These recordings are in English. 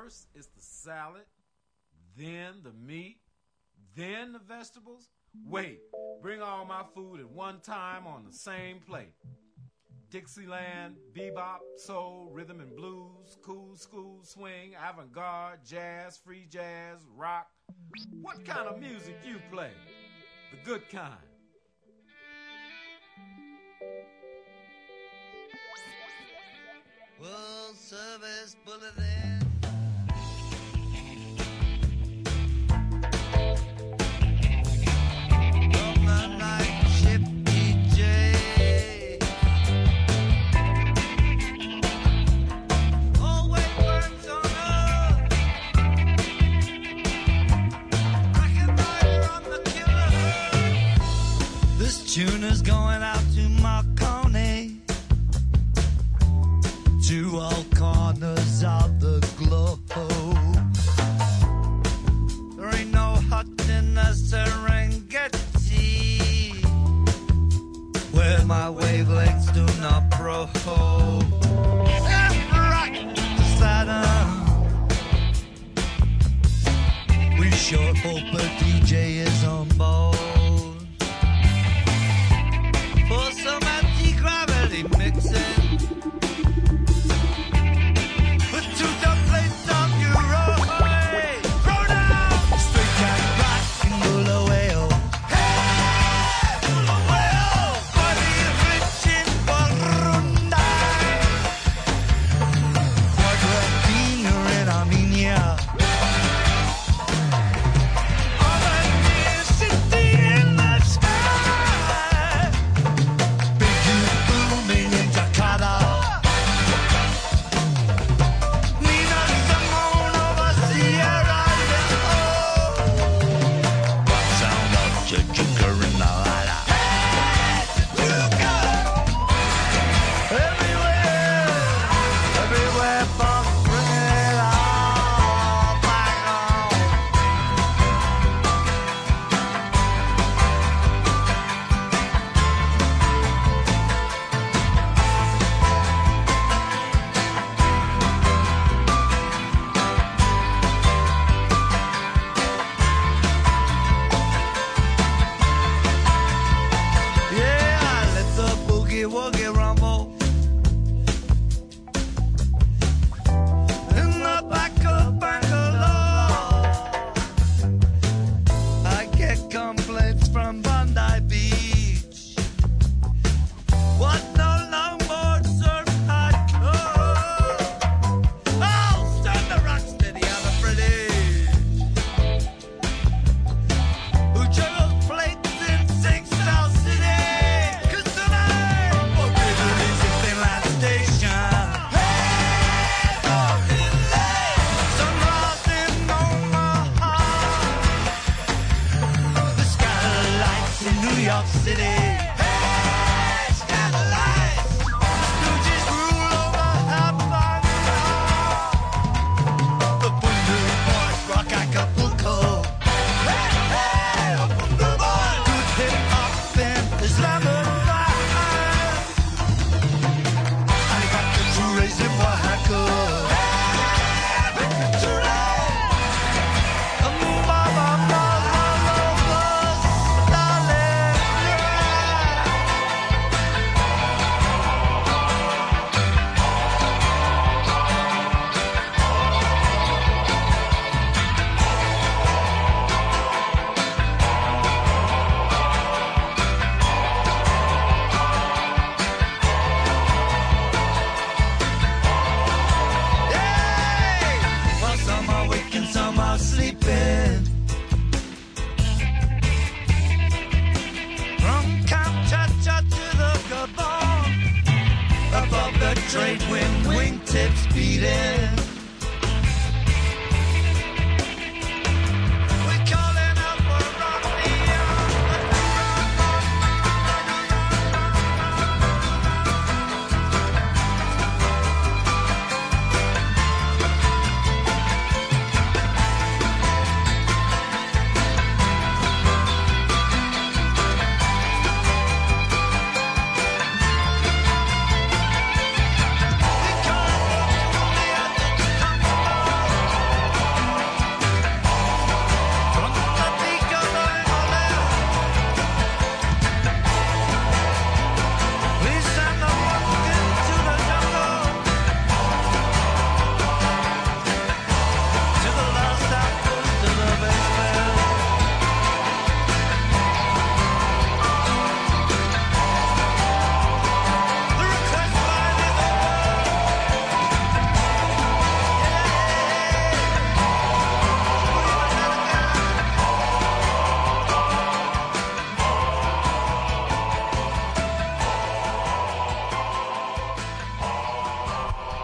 First, it's the salad, then the meat, then the vegetables. Wait, bring all my food at one time on the same plate. Dixieland, bebop, soul, rhythm and blues, cool school, swing, avant-garde, jazz, free jazz, rock. What kind of music you play? The good kind. World Service Bulletin. From the night ship DJ. Always works on earth. Recognizer on the killer. This tune is going out to Marconi. To all corners of the globe. There ain't no hut in the Serengeti where my wavelengths do not probe. Left, right, Saturn. We sure hope a DJ is on board for some anti-gravity mixing. Armenia.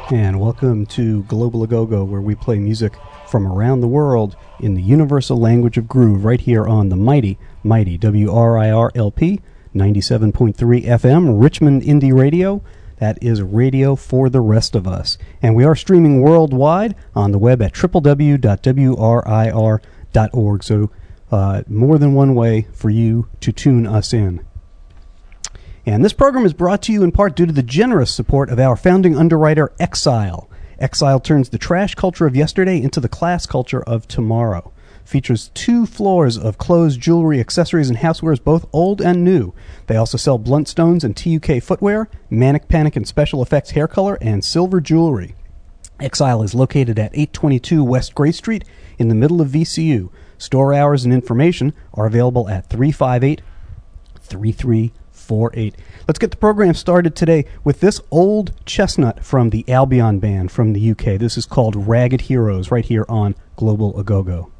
And welcome to Global A-Go-Go, where we play music from around the world in the universal language of groove, right here on the mighty WRIR-LP 97.3 FM, Richmond Indie Radio. That is radio for the rest of us. And we are streaming worldwide on the web at www.wrir.org, so more than one way for you to tune us in. And this program is brought to you in part due to the generous support of our founding underwriter, Exile. Exile turns the trash culture of yesterday into the class culture of tomorrow. Features 2 floors of clothes, jewelry, accessories, and housewares, both old and new. They also sell Bluntstones and TUK footwear, Manic Panic and Special Effects hair color, and silver jewelry. Exile is located at 822 West Gray Street in the middle of VCU. Store hours and information are available at 358-3348. Let's get the program started today with this old chestnut from the Albion Band from the UK. This is called Ragged Heroes, right here on Global A-Go-Go.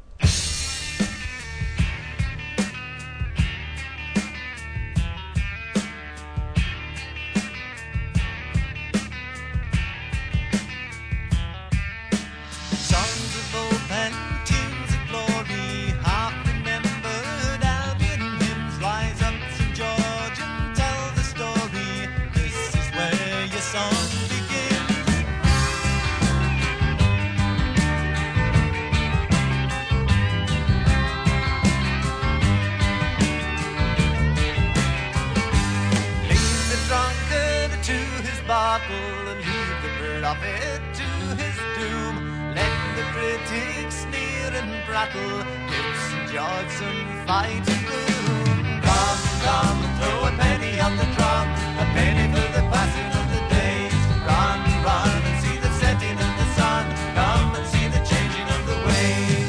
And leave the prophet to his doom. Let the critics sneer and prattle, give St. George some fighting room. Come, come, throw a penny on the drum, a penny for the passing of the days. Run, run, and see the setting of the sun. Come and see the changing of the ways.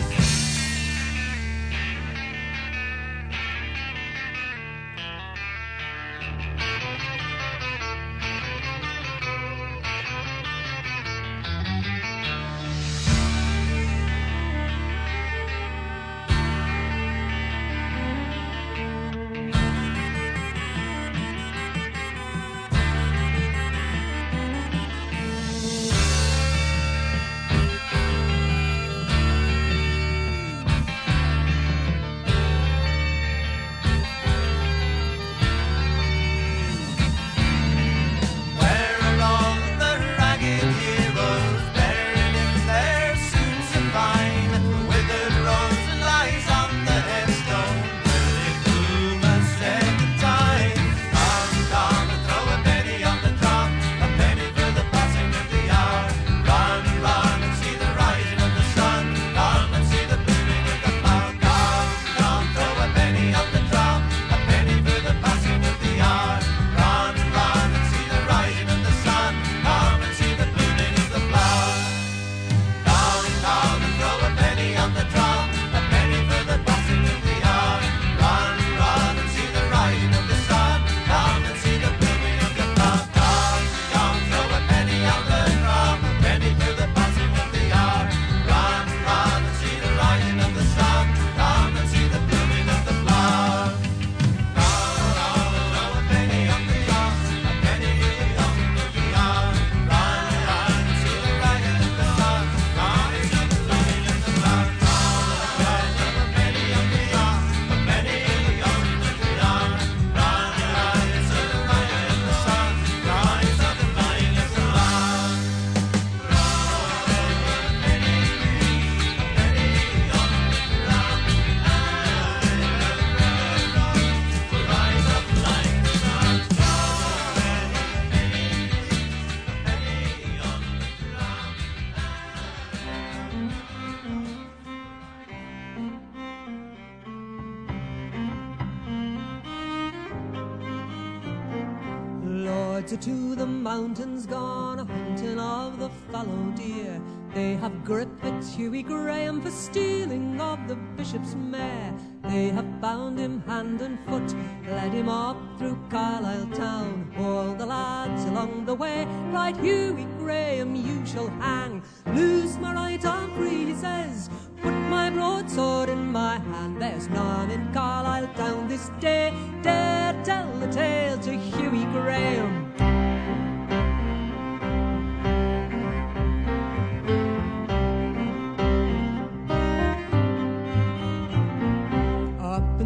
To the mountains gone, a-hunting of the fallow deer. They have gripped Hughie Graham for stealing of the bishop's mare. They have bound him hand and foot, led him up through Carlisle town. All the lads along the way cried, Hughie Graham, you shall hang. Loose my right arm free, he says, put my broadsword in my hand. There's none in Carlisle town this day dare tell the tale to Hughie Graham.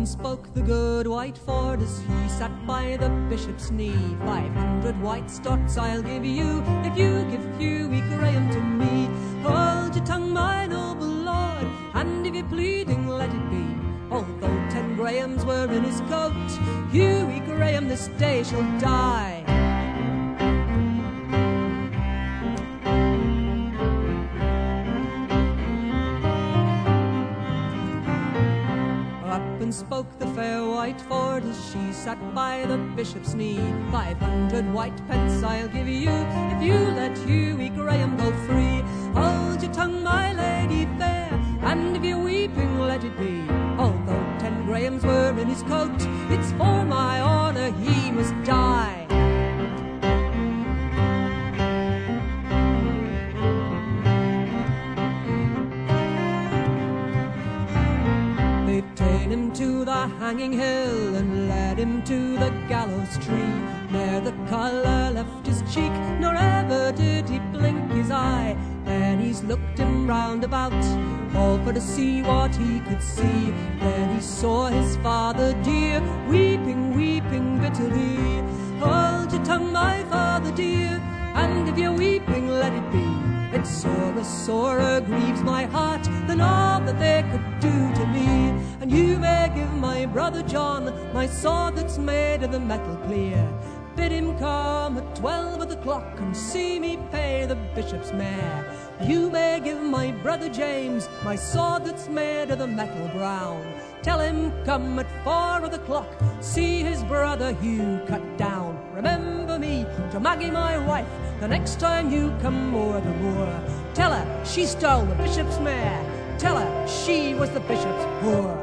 and spoke the good Whiteford as he sat by the bishop's knee. 500 white stocks I'll give you if you give Hughie Graham to me. Hold your tongue, my noble lord, and if you're pleading, let it be. Although 10 Grahams were in his coat, Hughie Graham this day shall die. Spoke the fair Whiteford as she sat by the bishop's knee. 500 white pence I'll give you if you let Hughie Graham go free. Hold your tongue, my lady fair, and if you're weeping, let it be. Although 10 Grahams were in his coat, it's for my honour he must die. Him to the hanging hill and led him to the gallows tree. There the colour left his cheek, nor ever did he blink his eye. Then he's looked him round about, all for to see what he could see. Then he saw his father dear, weeping, weeping bitterly. Hold your tongue, my father dear, and if you're weeping, let it be. It sorer grieves my heart than all that they could do to me. And you may give my brother John my sword that's made of the metal clear. Bid him come at 12 of the clock and see me pay the bishop's mare. You may give my brother James my sword that's made of the metal brown. Tell him come at 4 of the clock, see his brother Hugh cut down. Remember me to Maggie my wife the next time you come o'er the moor. Tell her she stole the bishop's mare, tell her she was the bishop's whore.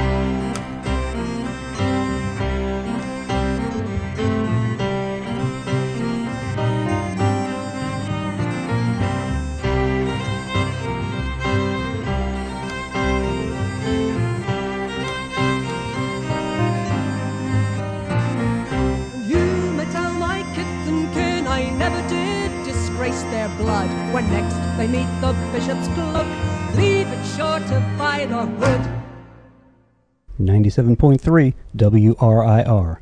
Their blood when next they meet the bishop's cloak, leave it short of by the hood. 97.3 WRIR.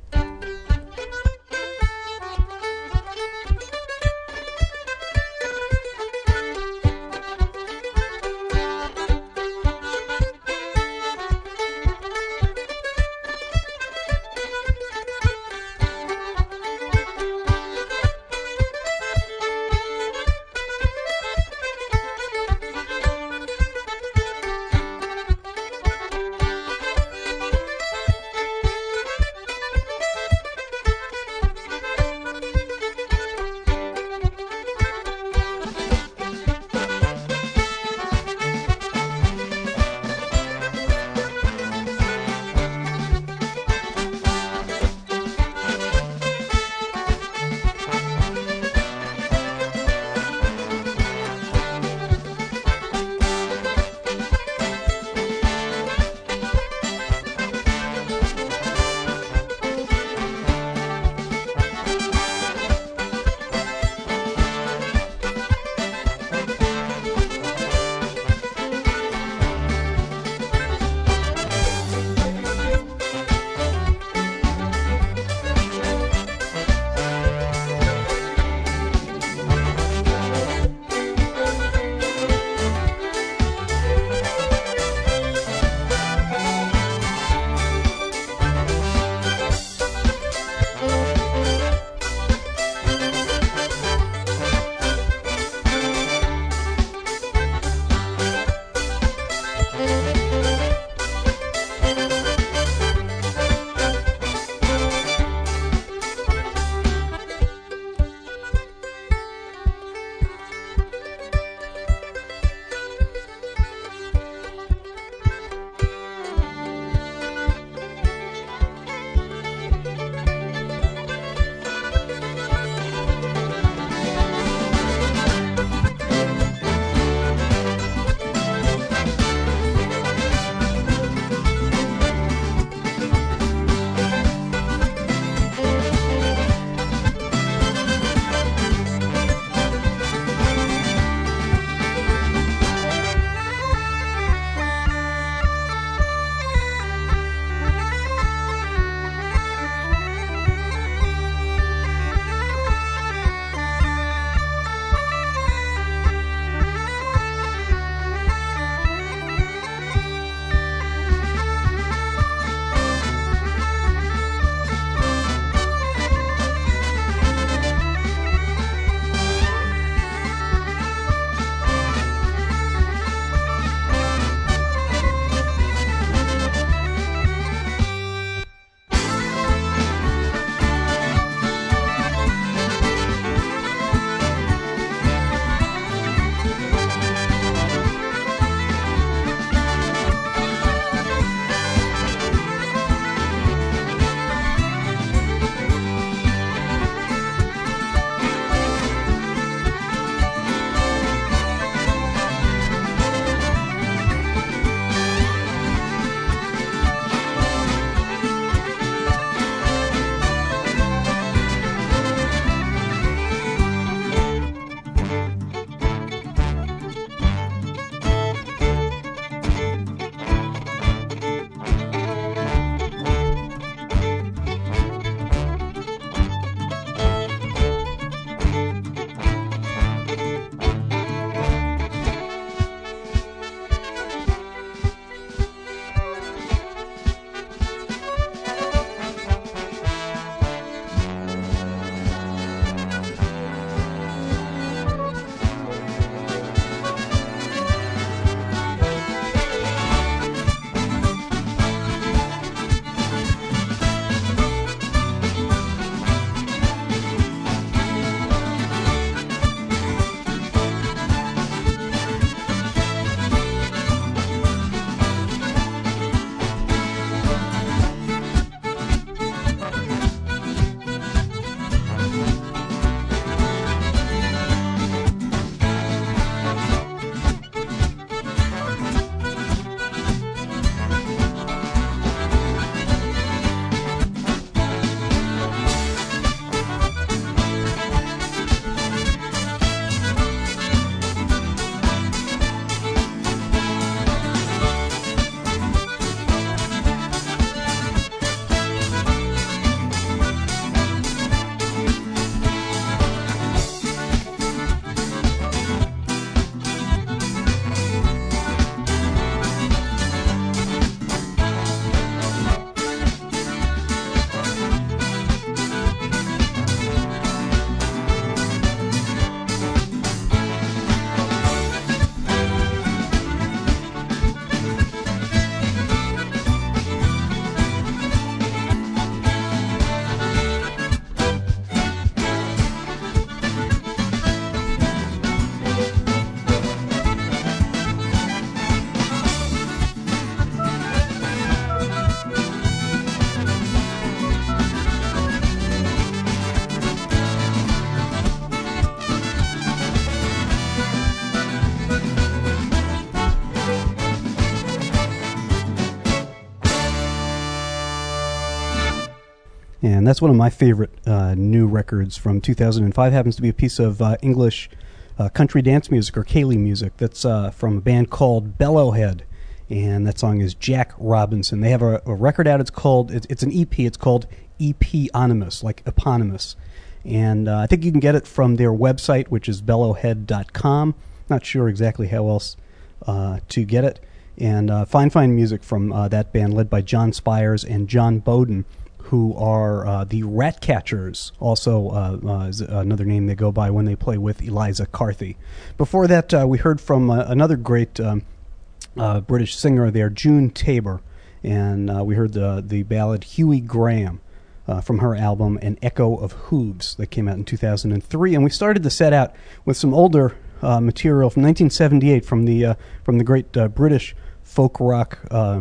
And that's one of my favorite new records from 2005. Happens to be a piece of English country dance music, or Cayley music, that's from a band called Bellowhead. And that song is Jack Robinson. They have a record out. It's an EP. It's called EP-onymous, like eponymous. And I think you can get it from their website, which is bellowhead.com. Not sure exactly how else to get it. And fine music from that band, led by John Spires and John Bowden, who are the Ratcatchers, also is another name they go by when they play with Eliza Carthy. Before that, we heard from another great British singer there, June Tabor, and we heard the ballad Huey Graham from her album An Echo of Hoobs that came out in 2003. And we started the set out with some older material from 1978 from the great British folk rock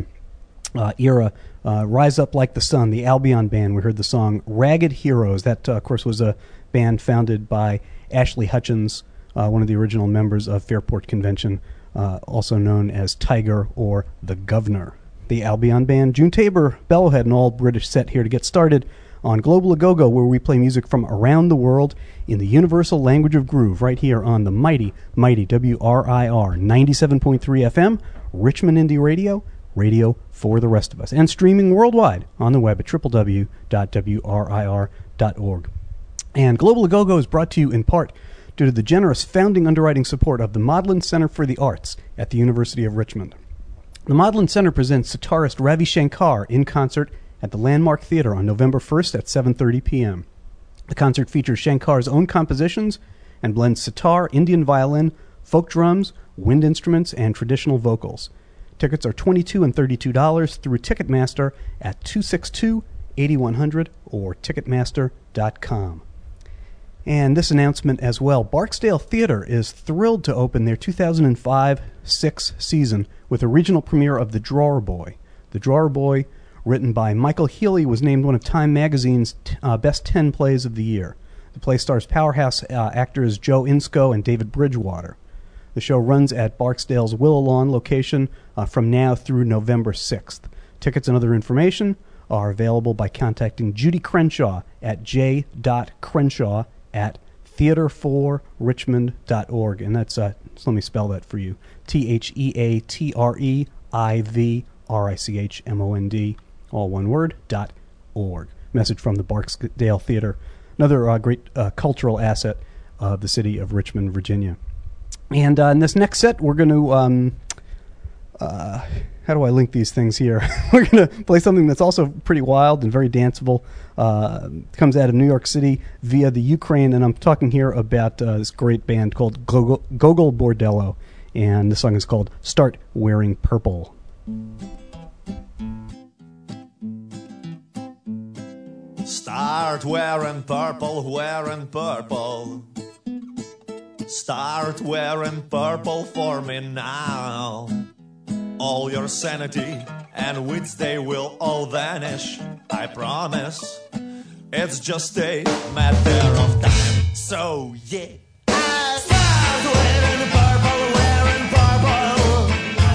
era. Rise Up Like the Sun, the Albion Band. We heard the song Ragged Heroes. That, of course, was a band founded by Ashley Hutchins, one of the original members of Fairport Convention, also known as Tiger or the Governor. The Albion Band, June Tabor, Bellowhead, an all-British set here to get started on Global A-Go-Go, where we play music from around the world in the universal language of groove, right here on the mighty WRIR 97.3 FM, Richmond Indie Radio, radio for the rest of us, and streaming worldwide on the web at www.wrir.org. And Global A-Go-Go is brought to you in part due to the generous founding underwriting support of the Modlin Center for the Arts at the University of Richmond. The Modlin Center presents sitarist Ravi Shankar in concert at the Landmark Theater on November 1st at 7:30 p.m. The concert features Shankar's own compositions and blends sitar, Indian violin, folk drums, wind instruments, and traditional vocals. Tickets are $22 and $32 through Ticketmaster at 262-8100 or Ticketmaster.com. And this announcement as well. Barksdale Theater is thrilled to open their 2005-06 season with a regional premiere of The Drawer Boy. The Drawer Boy, written by Michael Healy, was named one of Time Magazine's best 10 plays of the year. The play stars powerhouse actors Joe Inscoe and David Bridgewater. The show runs at Barksdale's Willow Lawn location from now through November 6th. Tickets and other information are available by contacting Judy Crenshaw at j.crenshaw@theaterforrichmond.org. And that's, so let me spell that for you, TheaterForRichmond, all one word, .org. Message from the Barksdale Theater, another great cultural asset of the city of Richmond, Virginia. And in this next set, we're going to, how do I link these things here? We're going to play something that's also pretty wild and very danceable. Comes out of New York City via the Ukraine, and I'm talking here about this great band called Gogol Bordello, and the song is called Start Wearing Purple. Start wearing purple, wearing purple. Start wearing purple for me now. All your sanity and wits, they will all vanish, I promise. It's just a matter of time. So yeah, start wearing purple, wearing purple.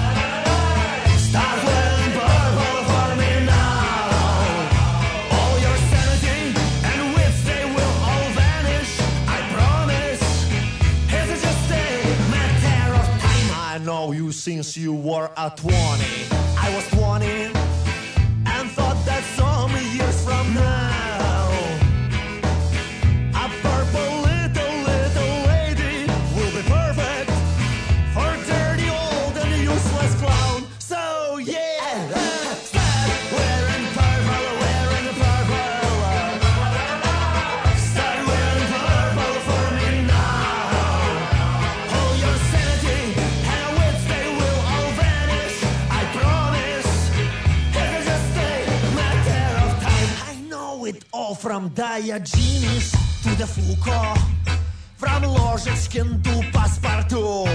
Start wearing purple for me now. All your sanity and wits, they will all vanish, I promise. It's just a matter of time. I know you since you were at 20. I was 20 and thought that some years from now, a purple little lady will be perfect for dirty old and useless clown. So yeah, start wearing purple, wearing purple. Start wearing purple for me now. All your sanity and wits, they will all vanish, I promise. It's just a matter of time. I know it all from Diogenes to the Foucault, from Ложечкин до паспорту.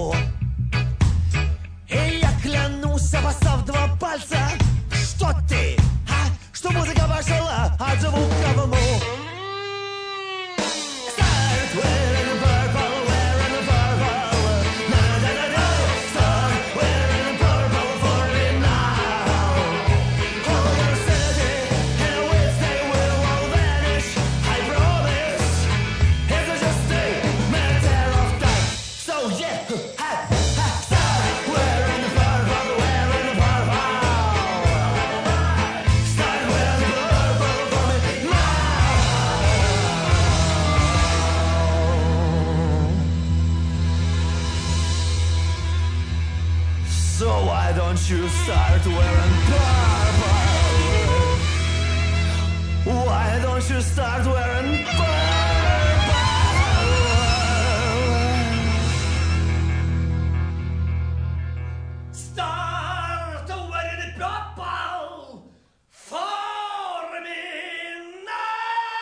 И я клянусь, обоссав два пальца, что ты, что музыка пошла от звуковому. Start wearing purple, wearing purple. Na-na-na-na. Start wearing purple for me now. All your sanity and wits, they will all So why don't you start wearing purple? Why don't you start wearing purple? Start wearing purple for me now.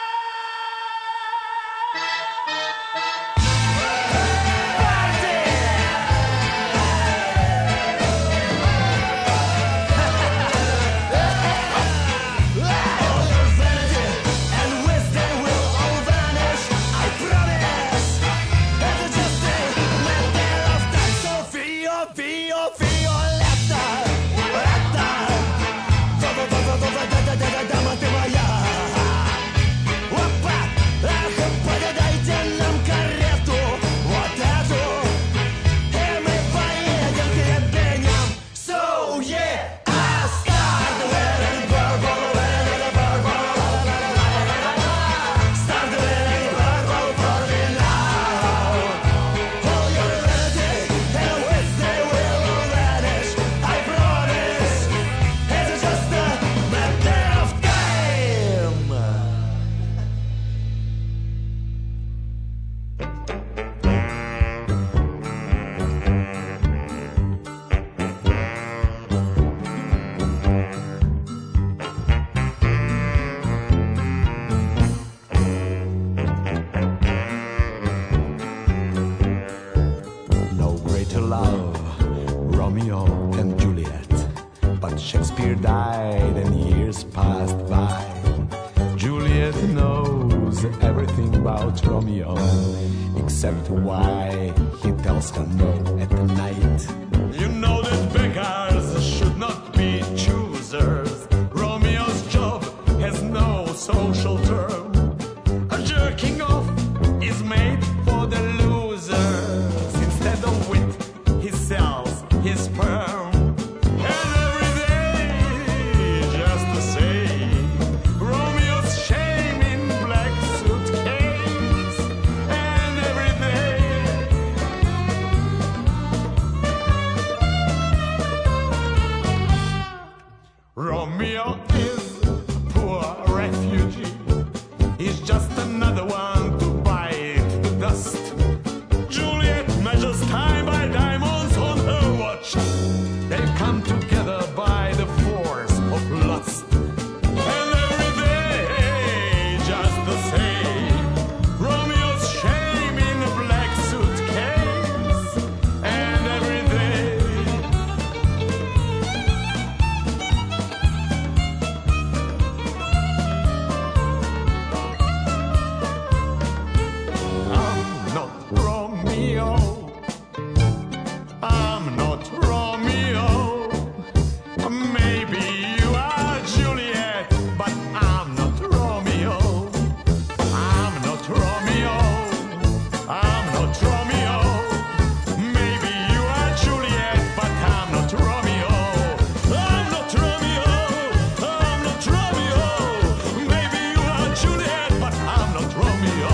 Shakespeare died and years passed by. Juliet knows everything about Romeo, except why he tells her no at night. You know that beggars should not be choosers. Romeo's job has no social term. A jerking off is made for the losers. Instead of wit, he sells his sperm. Romeo is a poor refugee. He's just another one to bite the dust. Juliet measures time by diamonds on her watch. They come together by the force of lust. And every day, just the same, Romeo's shame in a black suitcase. And every day, I'm not Romeo. Maybe you are Juliet, but I'm not Romeo. I'm not Romeo. I'm not Romeo. Maybe you are Juliet, but I'm not Romeo. I'm not Romeo. I'm not Romeo. Maybe you are Juliet, but I'm not Romeo.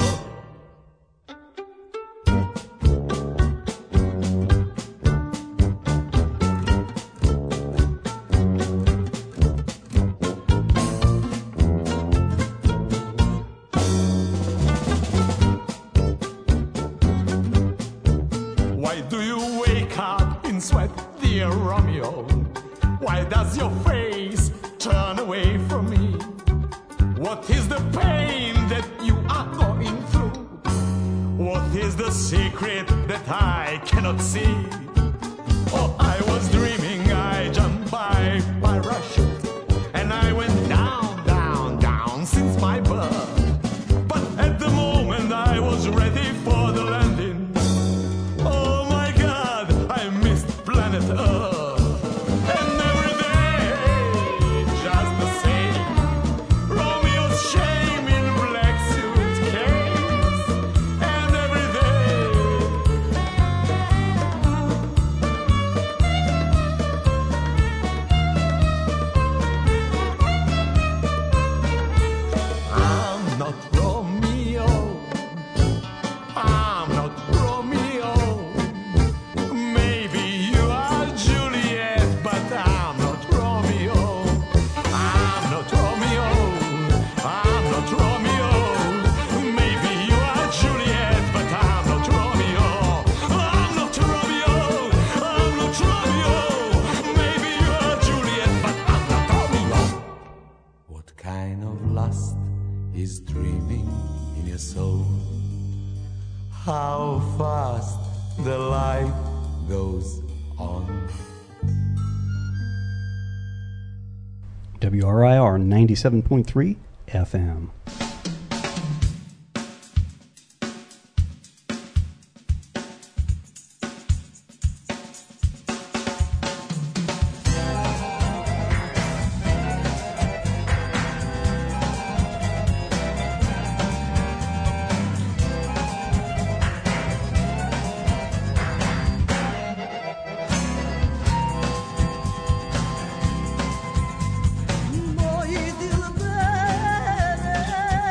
Why do you wake up in sweat, dear Romeo? Why does your face turn away from me? What is the pain that you are going through? What is the secret that I cannot see? Oh, I was dreaming, I jumped by parachute, and I went down, down, down since my birth. But at the moment I was ready for the landing. Oh my God, I missed planet Earth. And every day, just the same, Romeo's shame in black suitcase. And every day, I'm not Romeo. I'm not Romeo. Maybe you are how fast the life goes on. WRIR 97.3 FM. मोई दिल मेरे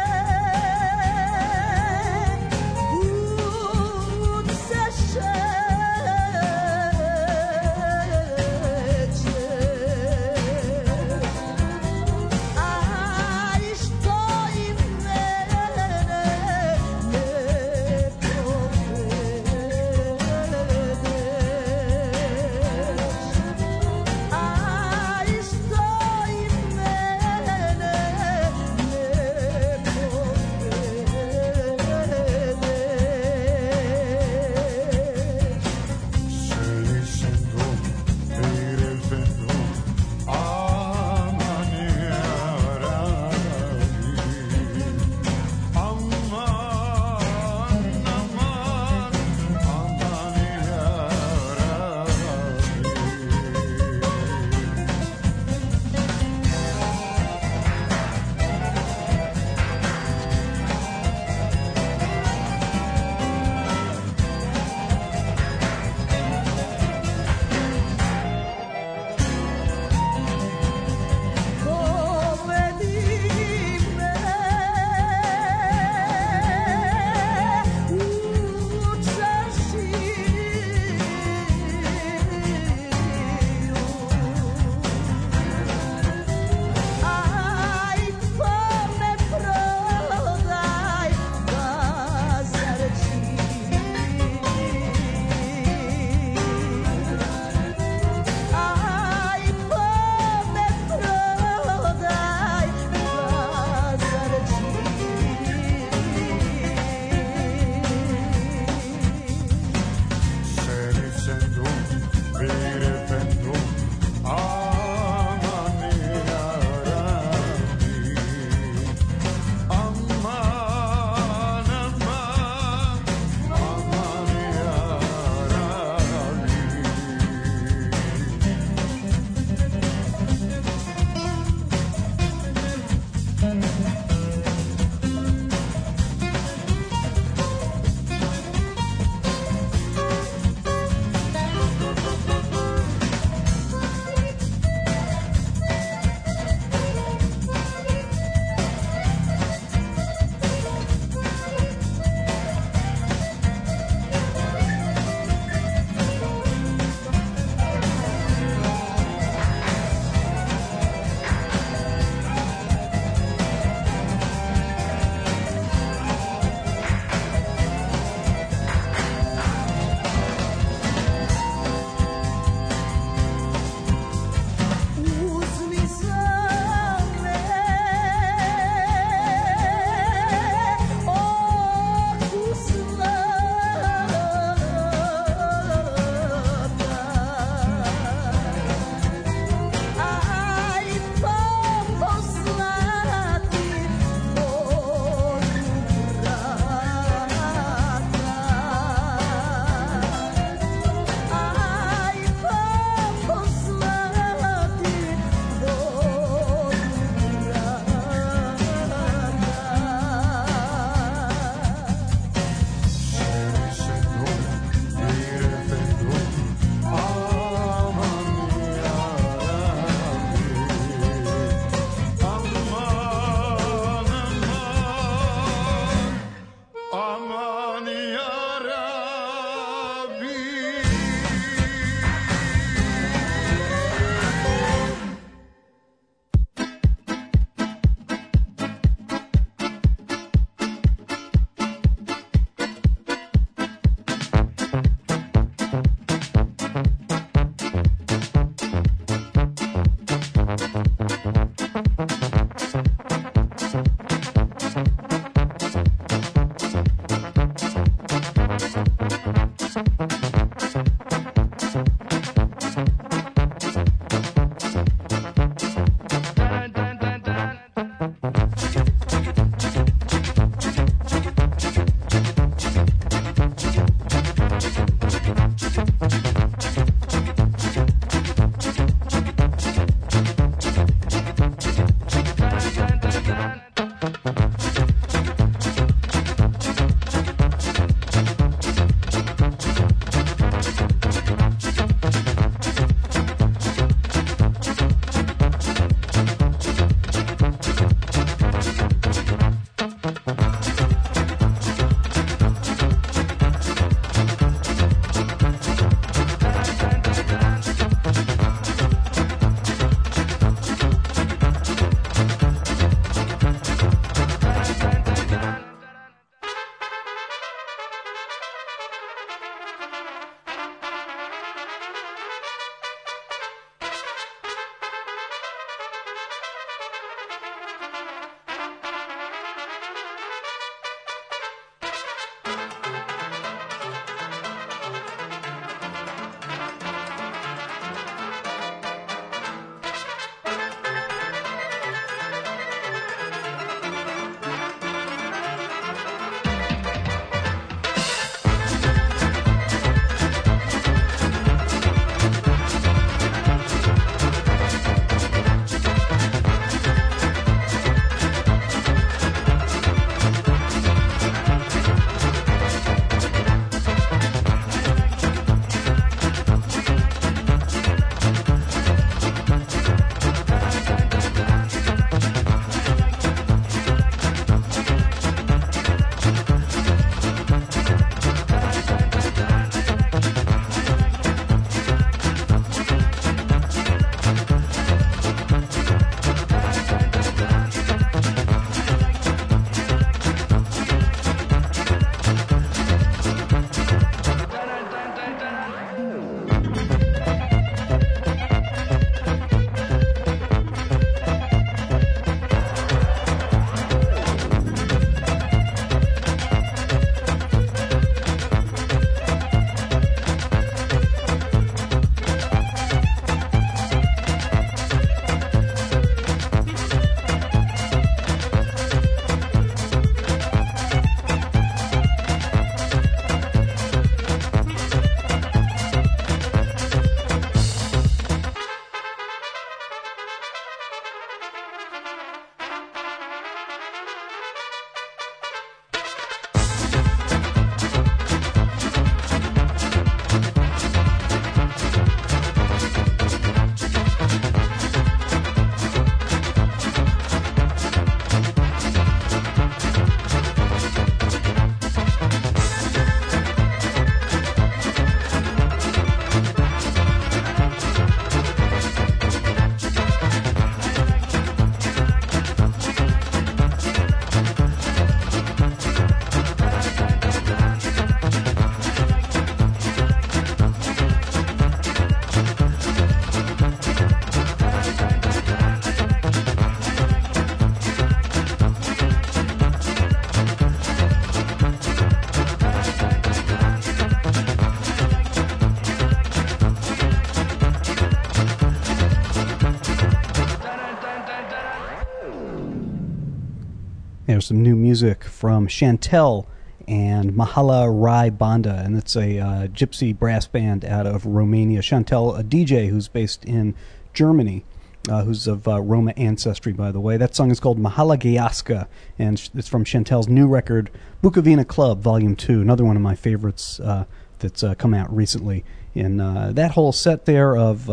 There's some new music from Chantel and Mahala Rai Banda, and it's a gypsy brass band out of Romania. Chantel, a DJ who's based in Germany, who's of Roma ancestry, by the way. That song is called Mahala Gayaska, and it's from Chantel's new record, Bukovina Club, Volume 2, another one of my favorites that's come out recently. And that whole set there of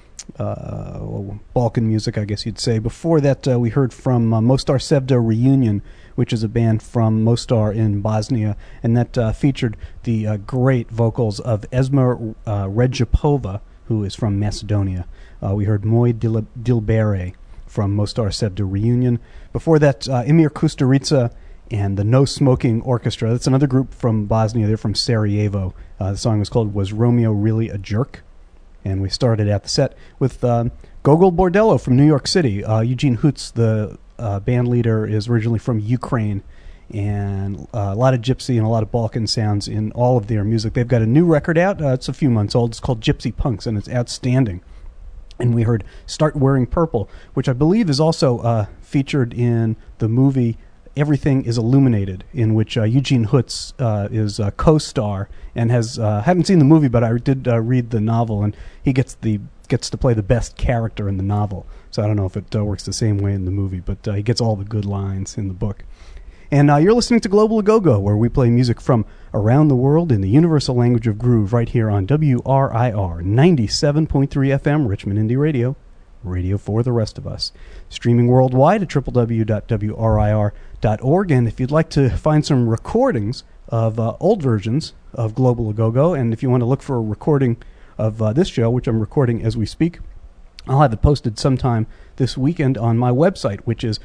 Balkan music, I guess you'd say. Before that, we heard from Mostar Sevda Reunion, which is a band from Mostar in Bosnia, and that featured the great vocals of Esma Redjepova, who is from Macedonia. We heard Moj Dilbere from Mostar Sevda Reunion. Before that, Emir Kusturica and the No Smoking Orchestra. That's another group from Bosnia. They're from Sarajevo. The song was called Was Romeo Really a Jerk? And we started out the set with Gogol Bordello from New York City. Eugene Hoots, the band leader, is originally from Ukraine, and a lot of gypsy and a lot of Balkan sounds in all of their music. They've got a new record out. It's a few months old. It's called Gypsy Punks, and it's outstanding. And we heard Start Wearing Purple, which I believe is also featured in the movie Everything is Illuminated, in which Eugene Hoots is a co-star and has haven't seen the movie, but I did read the novel, and he gets to play the best character in the novel. So I don't know if it works the same way in the movie, but he gets all the good lines in the book. And you're listening to Global A-Go-Go, where we play music from around the world in the universal language of groove, right here on WRIR 97.3 FM, Richmond Indie Radio, radio for the rest of us. Streaming worldwide at www.wrir.org, and if you'd like to find some recordings of old versions of Global A-Go-Go, and if you want to look for a recording of this show, which I'm recording as we speak, I'll have it posted sometime this weekend on my website, which is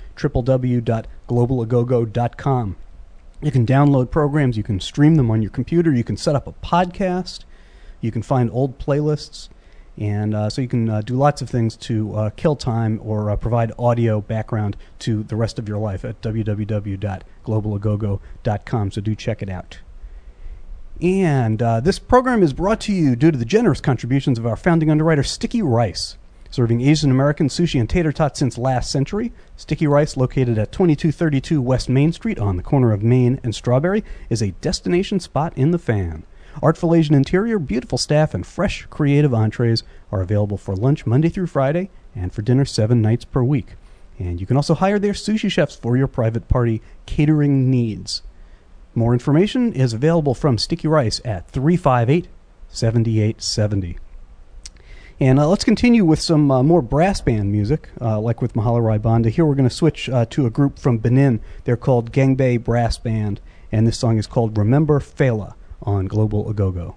www.globalagogo.com. You can download programs, you can stream them on your computer, you can set up a podcast, you can find old playlists, and so you can do lots of things to kill time or provide audio background to the rest of your life at www.globalagogo.com, so do check it out. And this program is brought to you due to the generous contributions of our founding underwriter, Sticky Rice. Serving Asian American sushi and tater tots since last century, Sticky Rice, located at 2232 West Main Street on the corner of Main and Strawberry, is a destination spot in the fan. Artful Asian interior, beautiful staff, and fresh, creative entrees are available for lunch Monday through Friday and for dinner 7 nights per week. And you can also hire their sushi chefs for your private party catering needs. More information is available from Sticky Rice at 358-7870. And let's continue with some more brass band music, like with Mahala Rai Banda. Here we're going to switch to a group from Benin. They're called Gangbei Brass Band, and this song is called Remember Fela on Global A-Go-Go.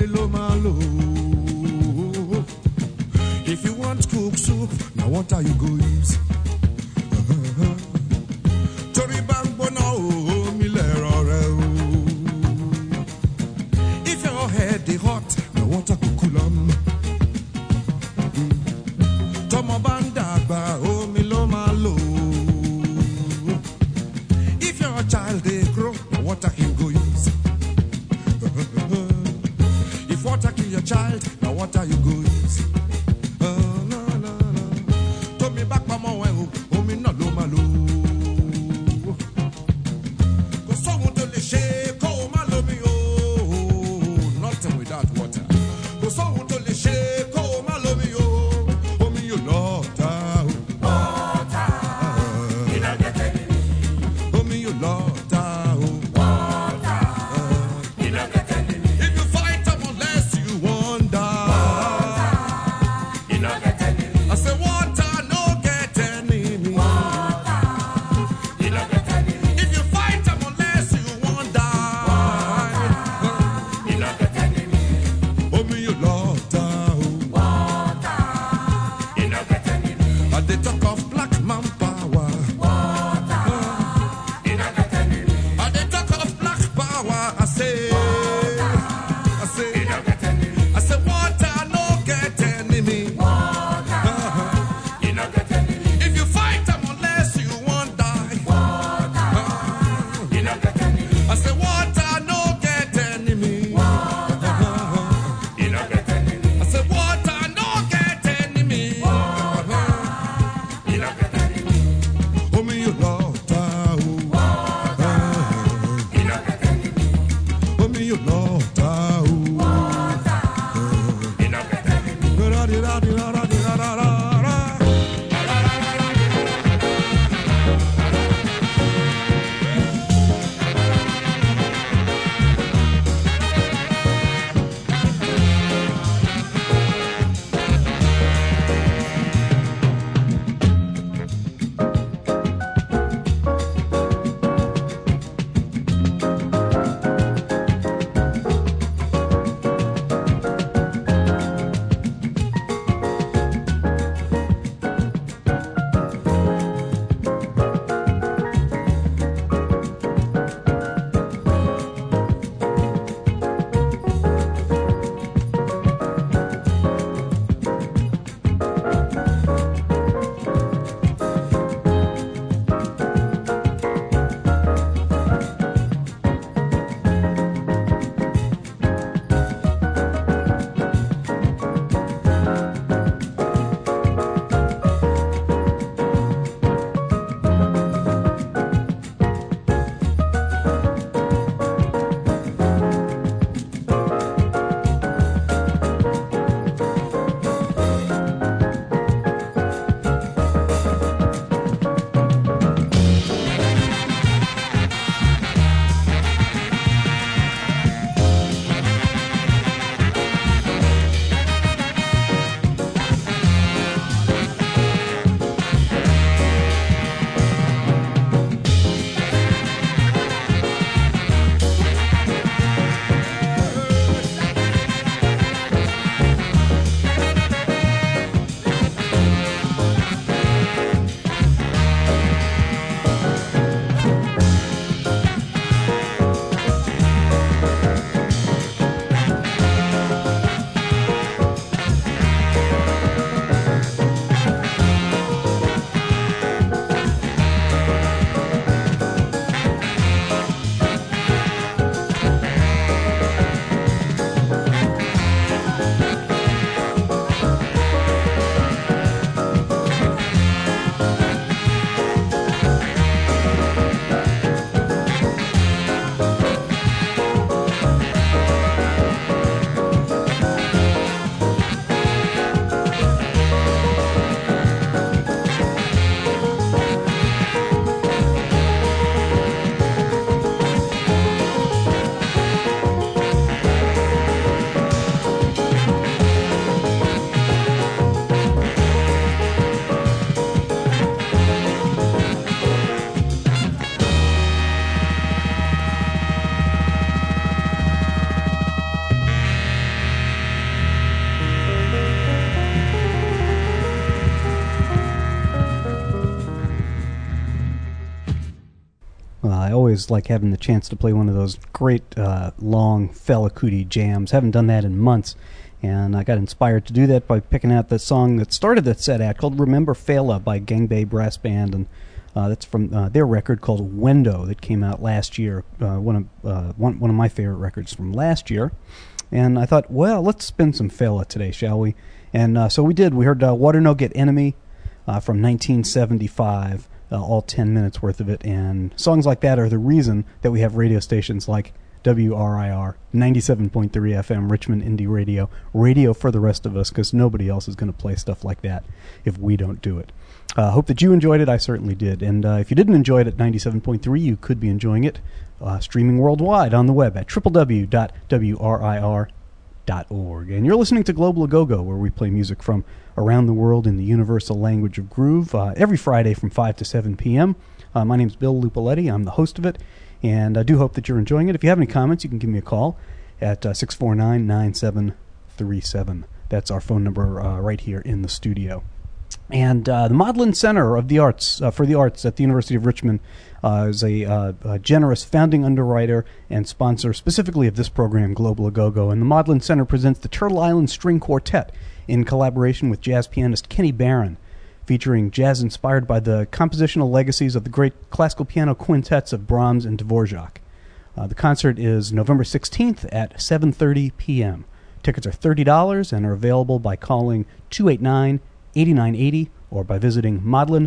omi ló máa lò. If you want cook soup, now water you go use. Torí bá ń gbóná omi lẹ̀rọ rẹ o. If your head dey hot, now water go cool am. Tọmọ bá ń dàgbà omi ló máa lò. If your child dey grow, now water him go use. If water kill your child, now water you go use. Tómi bá pamọ́ ẹ̀ o, omi náà ló máa lò. Kò sóhun tó lè ṣe kó o má lómi o. Nothing without water. Kò sóhun tó lè ṣe kó o má lómi o. Omi yóò lọ́ọ̀ta o. Water, iná gẹ́gẹ́ ni. Omi yóò lọ́ọ̀ta o. Water, iná gẹ́gẹ́ ni. If you fight them unless you wonder. Water, iná gẹ́gẹ́ ni. I say water no get enemy. Water, iná gẹ́gẹ́ ni. If you fight them unless you wonder. Water, iná gẹ́gẹ́ ni. Omi yóò lọ́ọ̀ta. I always like having the chance to play one of those great long Fela Kuti jams. Haven't done that in months, and I got inspired to do that by picking out the song that started that set out called Remember Fela by Gangbei Brass Band, and that's from their record called Wendo that came out last year, one of my favorite records from last year. And I thought, well, let's spin some Fela today, shall we? And so we did. We heard Water No Get Enemy from 1975, all 10 minutes worth of it. And songs like that are the reason that we have radio stations like WRIR, 97.3 FM, Richmond Indie Radio, radio for the rest of us, because nobody else is going to play stuff like that if we don't do it. Hope that you enjoyed it. I certainly did. And if you didn't enjoy it at 97.3, you could be enjoying it streaming worldwide on the web at www.wrir.org. And you're listening to Global Go-Go, where we play music from around the world in the universal language of groove, every Friday from 5 to 7 p.m. My name's Bill Lupoletti. I'm the host of it, and I do hope that you're enjoying it. If you have any comments, you can give me a call at 649-9737. That's our phone number right here in the studio. And the Maudlin Center of the Arts for the Arts at the University of Richmond is a generous founding underwriter and sponsor specifically of this program, Global Go-Go. And the Maudlin Center presents the Turtle Island String Quartet in collaboration with jazz pianist Kenny Barron, featuring jazz inspired by the compositional legacies of the great classical piano quintets of Brahms and Dvorak. The concert is November 16th at 7:30 p.m. Tickets are $30 and are available by calling 289-8980 or by visiting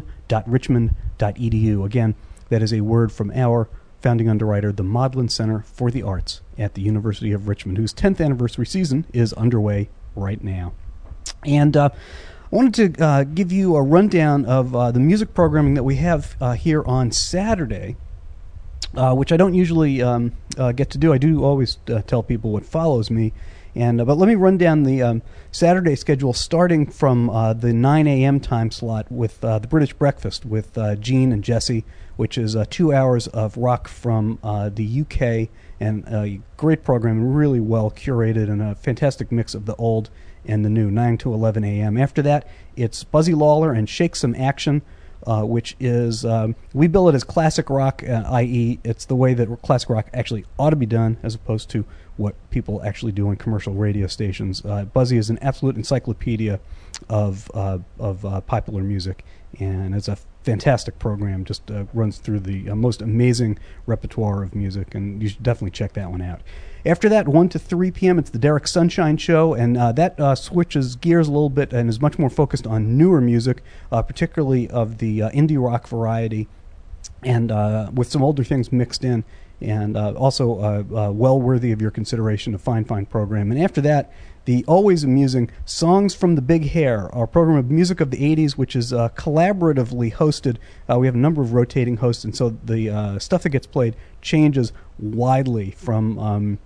maudlin.richmond.edu. Again, that is a word from our founding underwriter, the Maudlin Center for the Arts at the University of Richmond, whose 10th anniversary season is underway right now. And I wanted to give you a rundown of the music programming that we have here on Saturday, which I don't usually get to do. I do always tell people what follows me. But let me run down the Saturday schedule, starting from the 9 a.m. time slot with the British Breakfast with Gene and Jesse, which is 2 hours of rock from the UK, and a great program, really well curated, and a fantastic mix of the old and the new, 9 to 11 a.m. After that, it's Buzzy Lawler and Shake Some Action, which is, we bill it as classic rock, i.e. it's the way that classic rock actually ought to be done, as opposed to what people actually do on commercial radio stations. Buzzy is an absolute encyclopedia of popular music, and it's a fantastic program. Just runs through the most amazing repertoire of music, and you should definitely check that one out. After that, 1 to 3 p.m., it's the Derek Sunshine Show, and that switches gears a little bit and is much more focused on newer music, particularly of the indie rock variety, and with some older things mixed in, and also well worthy of your consideration, a fine program. And after that, the always amusing Songs from the Big Hair, our program of music of the 80s, which is collaboratively hosted. We have a number of rotating hosts, and so the stuff that gets played changes widely from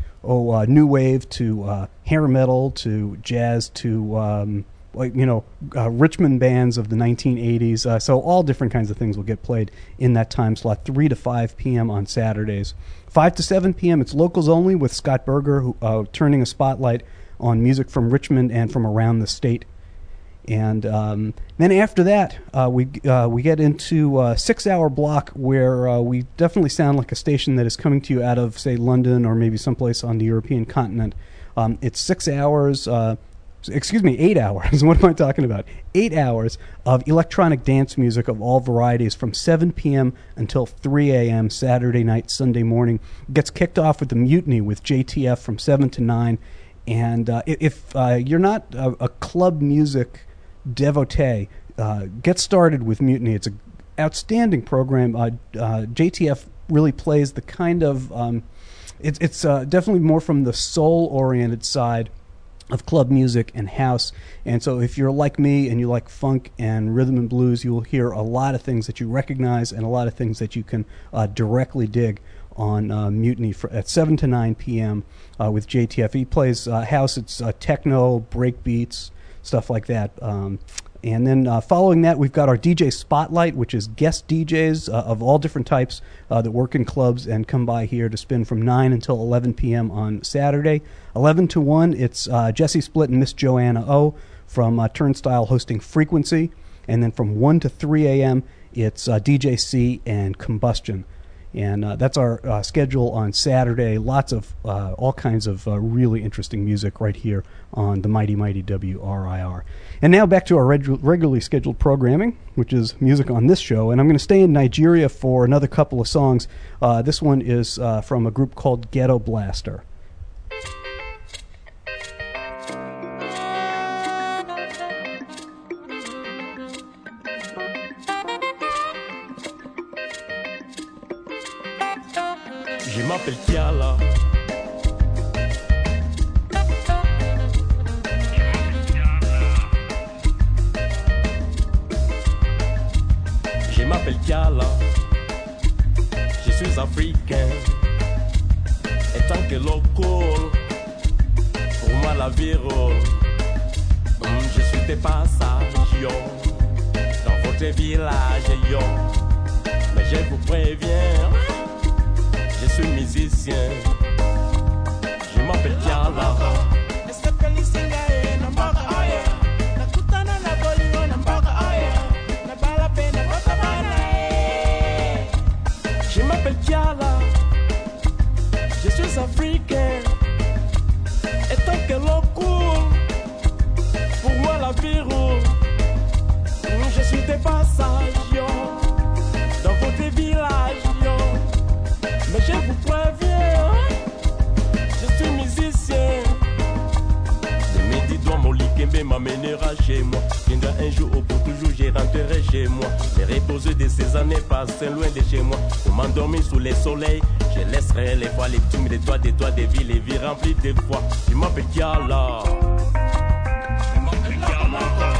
new wave to hair metal to jazz to Richmond bands of the 1980s. So all different kinds of things will get played in that time slot, 3 to 5 p.m. on Saturdays. 5 to 7 p.m., it's Locals Only with Scott Berger, who, turning a spotlight on music from Richmond and from around the state. And then after that, we get into a 6-hour block where we definitely sound like a station that is coming to you out of, say, London or maybe someplace on the European continent. It's 6 hours, 8 hours. What am I talking about? 8 hours of electronic dance music of all varieties from 7 p.m. until 3 a.m. Saturday night, Sunday morning. Gets kicked off with the Mutiny with JTF from 7 to 9. And if you're not a club music devotee, get started with Mutiny. It's an outstanding program. JTF really plays the kind of it's definitely more from the soul-oriented side of club music and house. And so if you're like me and you like funk and rhythm and blues, you will hear a lot of things that you recognize and a lot of things that you can directly dig on Mutiny at 7 to 9 p.m. With JTF. He plays house, it's techno, break beats, stuff like that. And then following that, we've got our DJ Spotlight, which is guest DJs of all different types that work in clubs and come by here to spin from 9 until 11 p.m. on Saturday. 11 to 1, it's Jesse Splitt and Miss Joanna O from Turnstile hosting Frequency. And then from 1 to 3 a.m., it's DJ C and Combustion. And that's our schedule on Saturday. Lots of all kinds of really interesting music right here on the mighty, mighty WRIR. And now back to our regularly scheduled programming, which is music on this show. And I'm going to stay in Nigeria for another couple of songs. This one is from a group called Ghetto Blaster. Je m'appelle Kiala. Je m'appelle Kiala. Je suis africain. Et tant que l'eau coule, pour moi la vie roule. Je suis des passages, yo. Dans votre village, yo. Mais je vous préviens. Je suis musicien, je m'appelle Kiala. Je m'appelle Kiala, je suis africain. Et tant que l'eau coule, pour moi la vie roule. Je suis des passages, yo, dans votre village, yo. Mais je vous préviens, je suis musicien. Le midi doit mon likembe m'amènera chez moi. Viendra un jour ou pour toujours, je rentrerai chez moi. Les reposeux de ces années passées loin de chez moi. Pour m'endormir sous les soleils, je laisserai les voiles, les tumes, des toits de villes, les vies remplies de foi. Je m'appelle Kiala. Je m'appelle Kiala.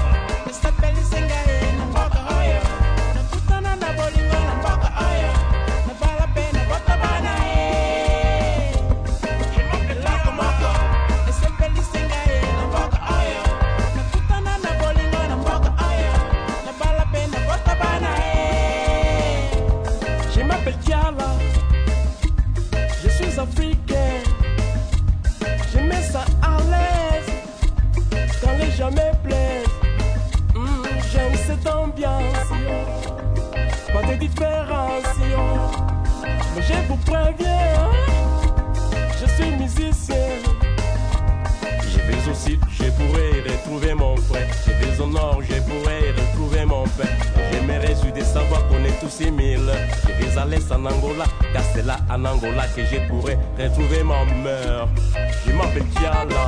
Je suis africain, je mets ça à l'aise quand les gens me plaisent. J'aime cette ambiance, pas de différence, mais je vous préviens, je suis musicien. Je vais au sud, je pourrais retrouver mon frère. Je vais au nord, je pourrais retrouver mon père. J'aimerais juste de savoir qu'on est tous similaires. Je vais à l'est en Angola, car c'est là en Angola que je pourrais retrouver ma mère. Je m'appelle Kiala.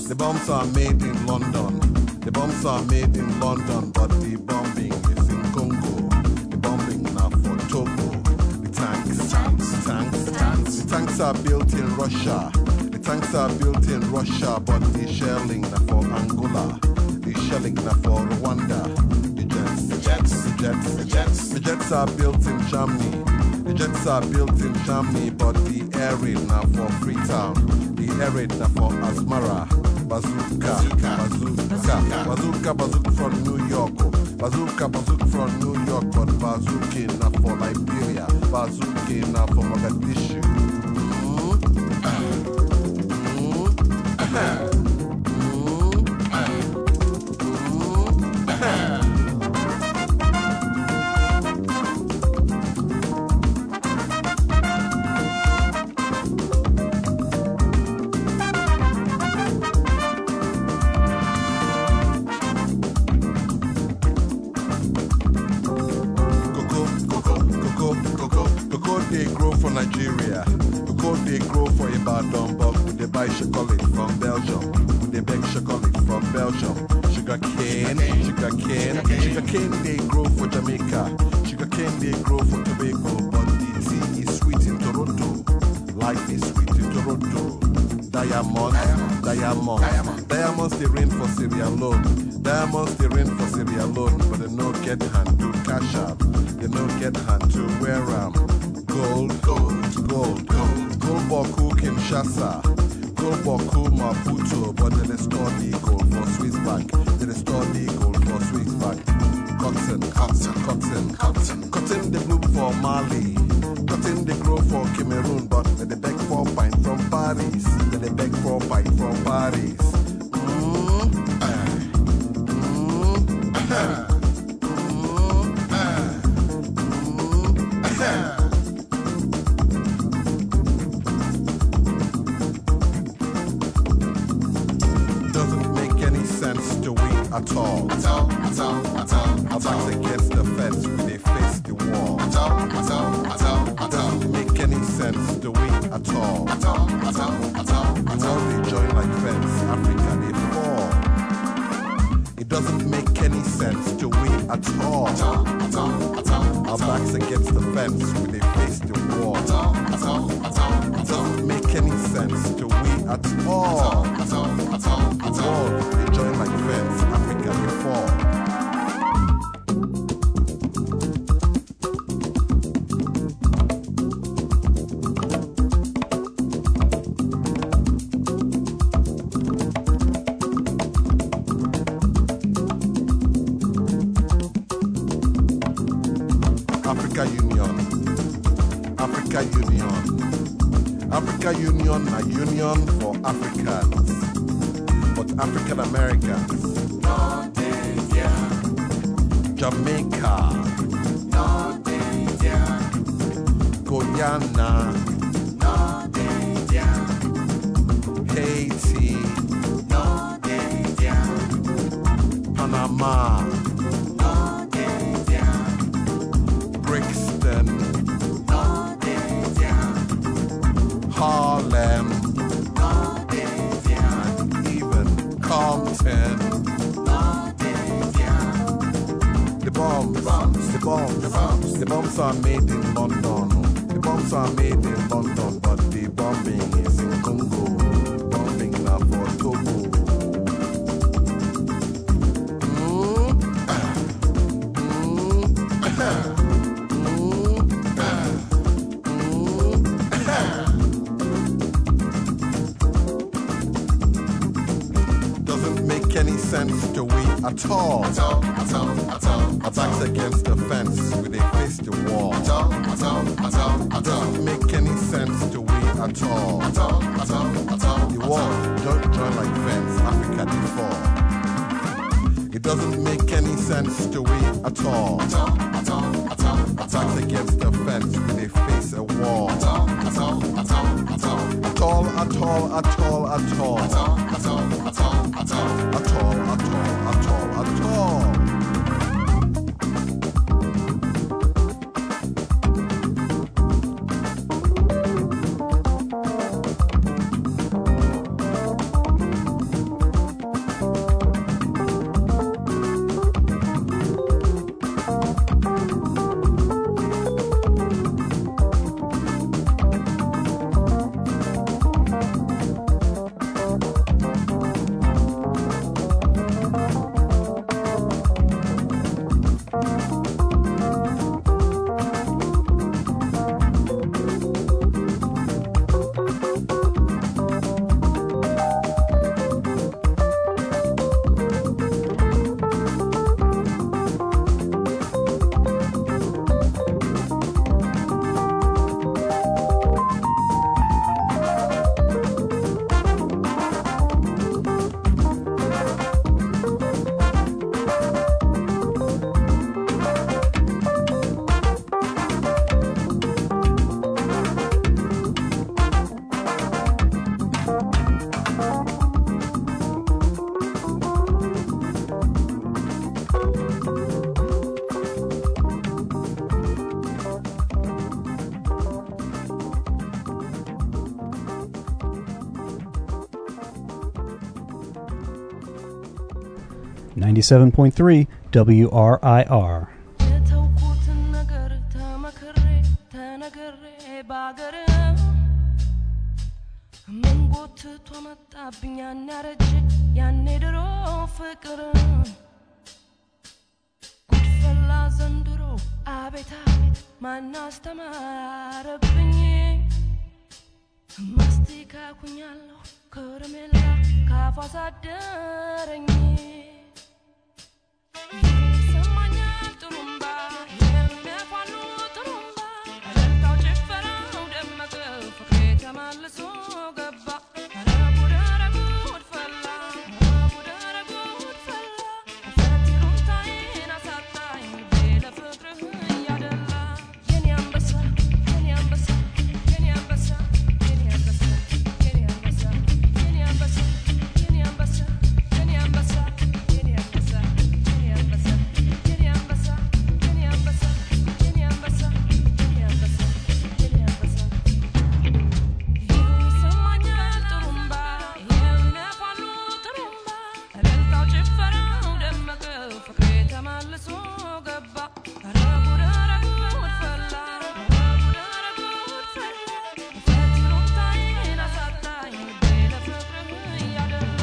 The bombs are made in London. The bombs are made in London, but the bombing is in Congo. The bombing now for Togo. The tanks are built in Russia. The tanks are built in Russia, but the shelling now for Angola. The shelling now for Rwanda. The jets are built in Germany. The jets are built in Germany, but the air raid now for Freetown. The air raid now for Asmara. Bazooka from New York. Bazooka from New York, but bazooka now for Liberia. Bazooka now for Mogadishu. They grow for Nigeria. Cocoa they grow for Ibadan, but would they buy chocolate from Belgium? Would they beg chocolate from Belgium? Sugar cane they grow for Jamaica. Sugar cane they grow for Tobago, but the tea is sweet in Toronto. Life is sweet in Toronto. Diamonds they rain for Sierra Leone. Diamonds they rain for Sierra Leone, but they no get hand to cash out. They no get hand to wear gold Boku Kinshasa, gold Boku Maputo, but they store the gold for Swiss bank. They store the gold for Swiss bank. Cotton they bloom for Mali. Cotton they grow for Cameroon, but they beg for pine from Paris. They beg for pine from Paris. At all. Our backs against the fence when they face the wall. Doesn't make any sense to win at all. We won't join like fence, Africa they fall. It doesn't make any sense to win at all. Our backs against the fence when they face the wall. It doesn't make any sense to win at all. The world they join like fence, Africa they fall. Africa Union, a union for Africans, but African Americans. Jamaica, Guyana, Haiti, Panama, Brixton, Harlem, and even Compton. The bombs are made in London. The bombs are made in London, but the bombing is in Congo. Bombing now for Togo. Doesn't make any sense to we at all. Attacks against the fence when they face the wall. Doesn't make any sense to we at all. The wall don't join like fence, Africa they fall. It doesn't make any sense to we at all. Attacks against the fence when they face a wall. At all. 97.3 WRIR. የተውኩትን ነገር ተመክሬ ተነግሬ ባገር ምን ጎትቶ መጣብኝ ያን ያረጀ ያኔ ድሮ ፍቅር ጉድፈላ ዘንድሮ አቤት አቤት ማን አስተማረብኝ ማስቲካ ኩኛለሁ ከረሜላ ካፏ ሳደረኝ ይሰማኛል ጥሩምባ የሚያፋሉ ጥሩምባ እልልታው ጭፈራው ደመቀ ፍቅሬ ተመልሶ ገባ ኧረ ጉድ ኧረ ጉድ ፈላ ኧረ ጉድ ኧረ ጉድ ፈላ እፍረት ይሉኝታዬን አሳጣኝ ልቤ ለፍቅርህ እያደላ የኔ አንበሳ የኔ አንበሳ የኔ አንበሳ የኔ አንበሳ የኔ አንበሳ የኔ አንበሳ የኔ አንበሳ የኔ አንበሳ የኔ አንበሳ የኔ አንበሳ የኔ አንበሳ የኔ አንበሳ የኔ አንበሳ የኔ አንበሳ የኔ አንበሳ ይሰማኛል ጥሩምባ የሚያፋሉ ጥሩምባ እልልታው ጭፈራው ደመቀ ፍቅሬ ተመልሶ ገባ ኧረ ጉድ ኧረ ጉድ ፈላ ኧረ ጉድ ኧረ ጉድ ፈላ እፍረት ይሉኝታዬን አሳጣኝ ልቤ ለፍቅርህ እያደላ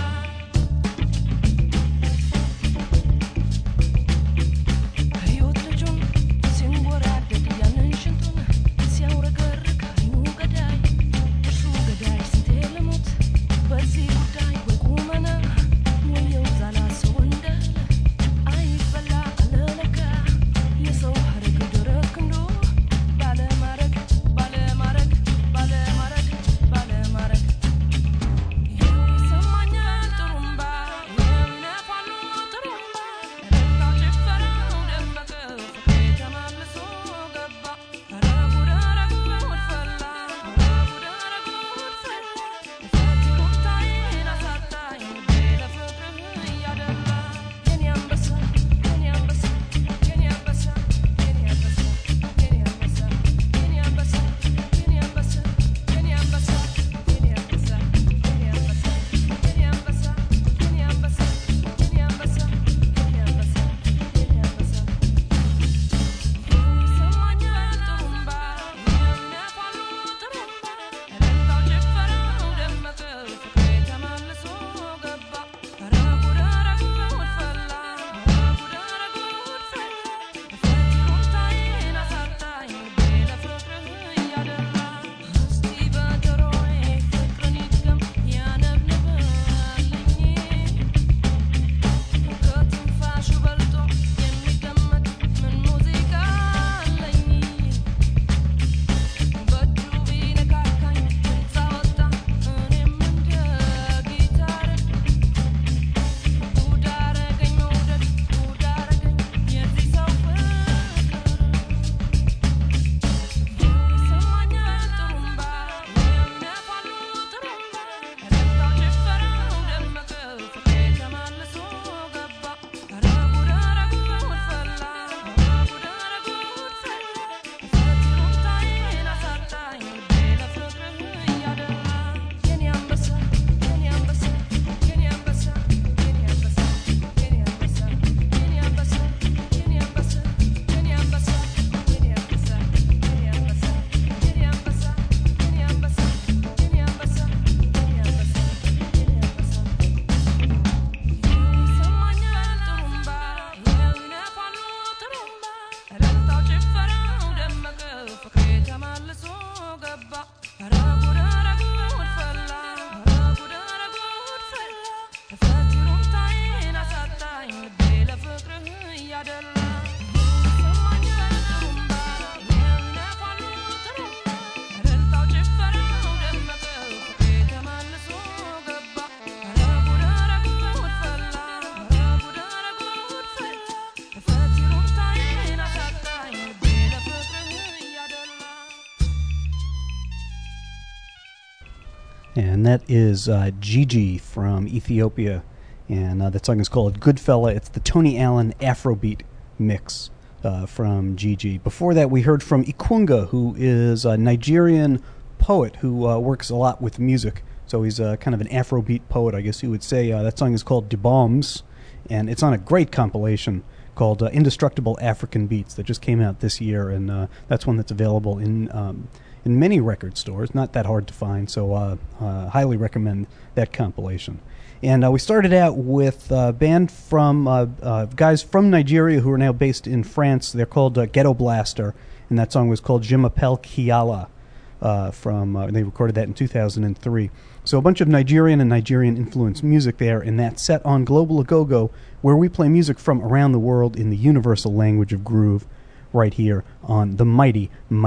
ሕይወት ልጁን ሲንጎራደድ ያንን ሽንቱን ሲያውረገርግ ዓይኑ ገዳይ እርሱ ገዳይ ስንቴ ልሙት በዚህ ጉዳይ ወይ ቁመና ወየው ዛላ ሰው እንዳለ አይበላ አለለካ የሰው ሀረግ ደረቅ እንዶ ባለማረግ ባለማረግ ባለማረግ ባለማረግ ይሰማኛል ጥሩምባ የሚያፋሉ ጥሩምባ እልልታው ጭፈራው ደመቀ ፍቅሬ ተመልሶ ገባ ኧረ ጉድ ኧረ ጉድ ፈላ ኧረ ጉድ ኧረ ጉድ ፈላ እፍረት ይሉኝታዬን አሳጣኝ ልቤ ለፍቅርህ እያደላ የኔ አንበሳ የኔ አንበሳ የኔ አንበሳ የኔ አንበሳ የኔ አንበሳ የኔ አንበሳ የኔ አንበሳ የኔ አንበሳ የኔ አንበሳ የኔ አንበሳ የኔ አንበሳ የኔ አንበሳ የኔ አንበሳ የኔ አንበሳ የኔ አንበሳ ይሰማኛል ጥሩምባ የሚያፋሉ ጥሩምባ እልልታው ጭፈራው ደመቀ ፍቅሬ ተመልሶ ገባ ኧረ ጉድ ኧረ ጉድ ፈላ ኧረ ጉድ ኧረ ጉድ ፈላ እፍረት ይሉኝታዬን አሳጣኝ ልቤ ለፍቅርህ እያደላ እስቲ በጆሮዬ ፍቅርን ይድገም ያነብንባልኝ ከትንፋሹ በልጦ የሚገመት ምን ሙዚቃ አለኝ በእጁ ቢነካካኝ ድምፅ አወጣ እኔም እንደ ጊታር ጉድ አረገኝ መውደድ ጉድ አረገኝ የዚህ ሰው ፍቅር ይሰማኛል ጥሩምባ የሚያፋሉ ጥሩምባ እልልታው ጭፈራው ደመቀ ፍቅሬ ተመልሶ ገባ ኧረ ጉድ ኧረ ጉድ ፈላ ኧረ ጉድ ኧረ ጉድ ፈላ እፍረት ይሉኝታዬን አሳጣኝ ልቤ ለፍቅርህ እያደላ የኔ አንበሳ የኔ አንበሳ የኔ አንበሳ የኔ አንበሳ የኔ አንበሳ የኔ አንበሳ የኔ አንበሳ የኔ አንበሳ የኔ አንበሳ የኔ አንበሳ የኔ አንበሳ የኔ አንበሳ የኔ አንበሳ የኔ አንበሳ የኔ አንበሳ ይሰማኛል ጥሩምባ የሚያፋሉ ጥሩምባ እልልታው ጭፈራው ደመቀ ፍቅሬ ተመልሶ ገባ ኧረ ጉድ ኧረ ጉድ ፈላ ኧረ ጉድ ኧረ ጉድ ፈላ እፍረት ይሉኝታዬን አሳጣኝ ልቤ ለፍቅርህ እያደላ ይሰማኛል ጥሩምባ የሚያፋሉ ጥሩምባ እልልታው ጭፈራው ደመቀ ፍቅሬ ተመልሶ ገባ ኧረ ጉድ ኧረ ጉድ ፈላ ኧረ ጉድ ኧረ ጉድ ፈላ እፍረት ይሉኝታዬን አሳጣኝ ልቤ ለፍቅርህ እያደላ And that is Gigi from Ethiopia. And that song is called Goodfella. It's the Tony Allen Afrobeat mix from Gigi. Before that, we heard from Ikunga, who is a Nigerian poet who works a lot with music. So he's kind of an Afrobeat poet, I guess you would say. That song is called De Bombs. and it's on a great compilation called Indestructible African Beats that just came out this year, and that's one that's available in many record stores. Not that hard to find, so highly recommend that compilation. And we started out with a band from guys from Nigeria who are now based in France. They're called Ghetto Blaster, and that song was called Je m'appelle Kiala. They recorded that in 2003. So a bunch of Nigerian and Nigerian-influenced music there, and that's set on Global Agogo, where we play music from around the world in the universal language of groove, right here on the mighty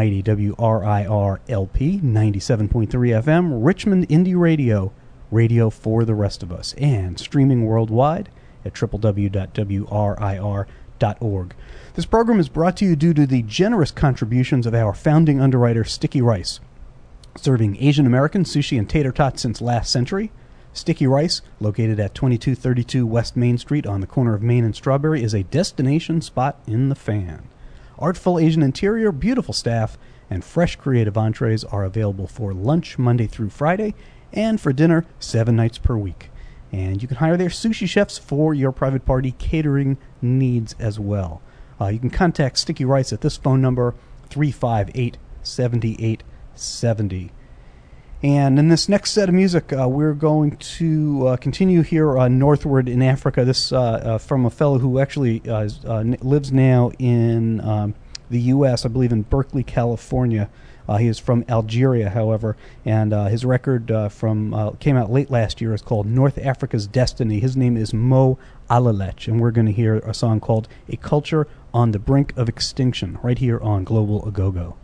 WRIR-LP 97.3 FM, Richmond Indie Radio, radio for the rest of us, and streaming worldwide at www.wrir.org. This program is brought to you due to the generous contributions of our founding underwriter, Sticky Rice. Serving Asian American sushi and tater tots since last century, Sticky Rice, located at 2232 West Main Street on the corner of Main and Strawberry, is a destination spot in the fan. Artful Asian interior, beautiful staff, and fresh creative entrees are available for lunch Monday through Friday, and for dinner 7 nights per week. And you can hire their sushi chefs for your private party catering needs as well. You can contact Sticky Rice at this phone number, 358-7870. And in this next set of music, we're going to continue here northward in Africa. This from a fellow who actually lives now in the U.S., I believe in Berkeley, California. He is from Algeria, however, and his record came out late last year. Is called North Africa's Destiny. His name is Mo Alalech, and we're going to hear a song called A Culture on the Brink of Extinction, right here on Global Agogo.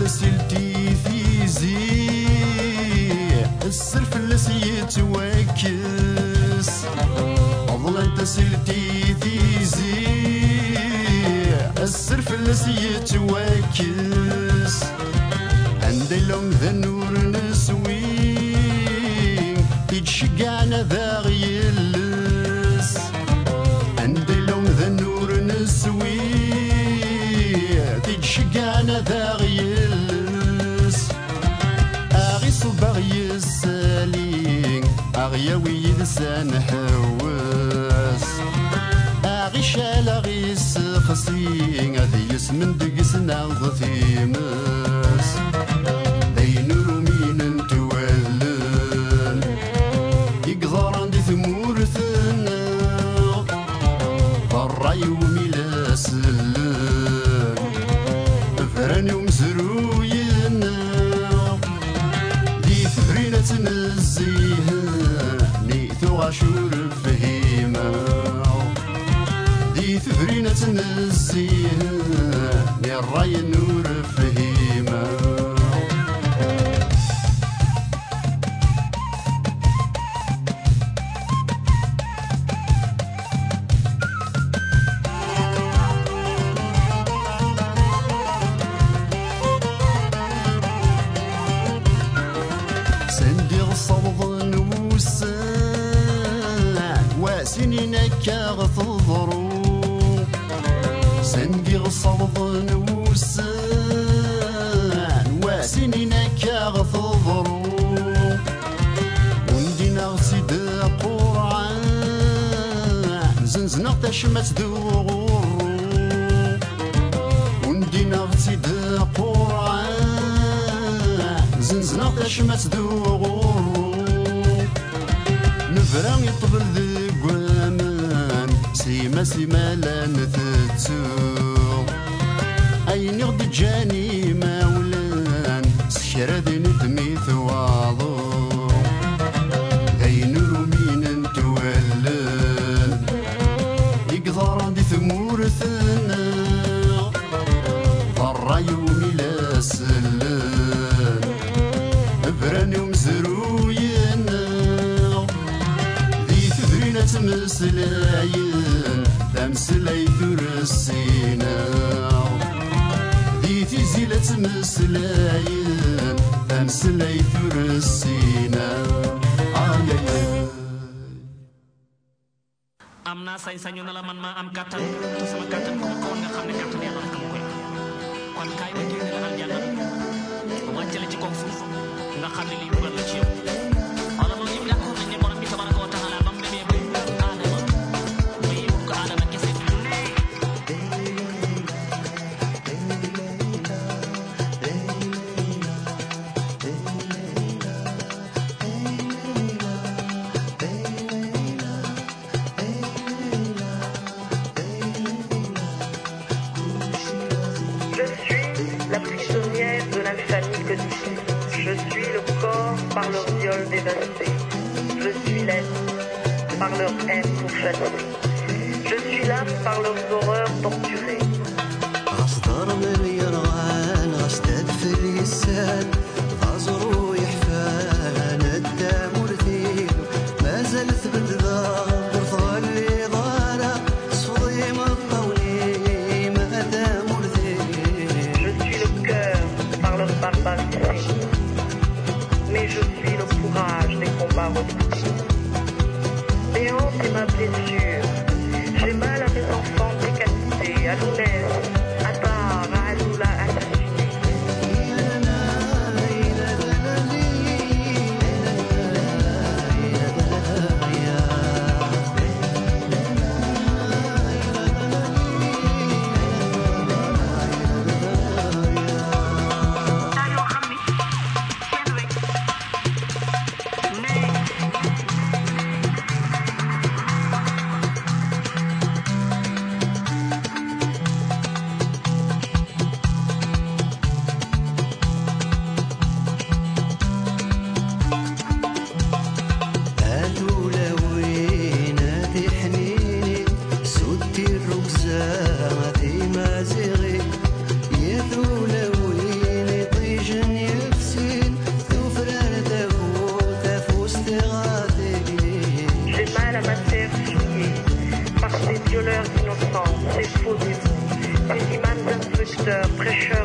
تسلتي في زيع السرف اللي سيتوكس أظل تسلتي في زيع السرف اللي سيتوكس عندي لهم ذا النور نسوي يتشقعنا ذا غيلس عندي لهم ذا النور نسوي تتشقعنا ذا غيلس أغي صباغ يسالين أغياوي لسان حواس أغي شال أغي يسخسين هذي يسمن دقسنا غثيمس ذي نور مين انتولن يقدر عندي ثمورثنا الراي وميلاسلن فراني ومزروينا دي ثفرينة تنزيها نيثو عاشور فهيمة دي ثفرينة تنزيها ني الراي النور فهيمة كاغث الظروف سندي صلب نوسان واسنين كاغث الظروف وندينا غسيد قرعان زنزنا تشمت دغور وندينا غسيد قرعان زنزنا تشمت دغور نفران يطبل ذي قوامان سيما لا نثتو أين يغد جاني مولان سكرا ذي نتميث واضو أين رومين انتولن يقدر عندي ثمور ثنا ضرا يومي لا سلن فراني ومزروينا تمسلاين تمسلاي ترسينا دي تزيلة تمسلاين تمسلاي ترسينا am naa sañ-sañu na la man maa am kàttan te sama kàttan ko ko nga xam ne kàttan yàlla rek ma koy kon kaay ma génne la aljanna wàccale ci kaw suuf nga xam ne lii dugal la ci yow wala loolu yëpp d'accord nañ ne borom bi tabaraka wa taala bam demee ba aadama ba yëpp ko aadama kese par leur viol dévasté. Je suis l'être par leur haine pourchassée. Je suis l'âme par leurs horreurs torturées. أصدر من يرغان أصدد في اللسان غزرو يحفان الدم ورثيل ما زلت بالذنب ورثغل لي ضارة صديم الطولي ما دام ورثيل. Je suis le cœur par leur barbarie. Mais je suis le courage des combats repris. Béante est ma blessure. J'ai mal à mes enfants décapités, à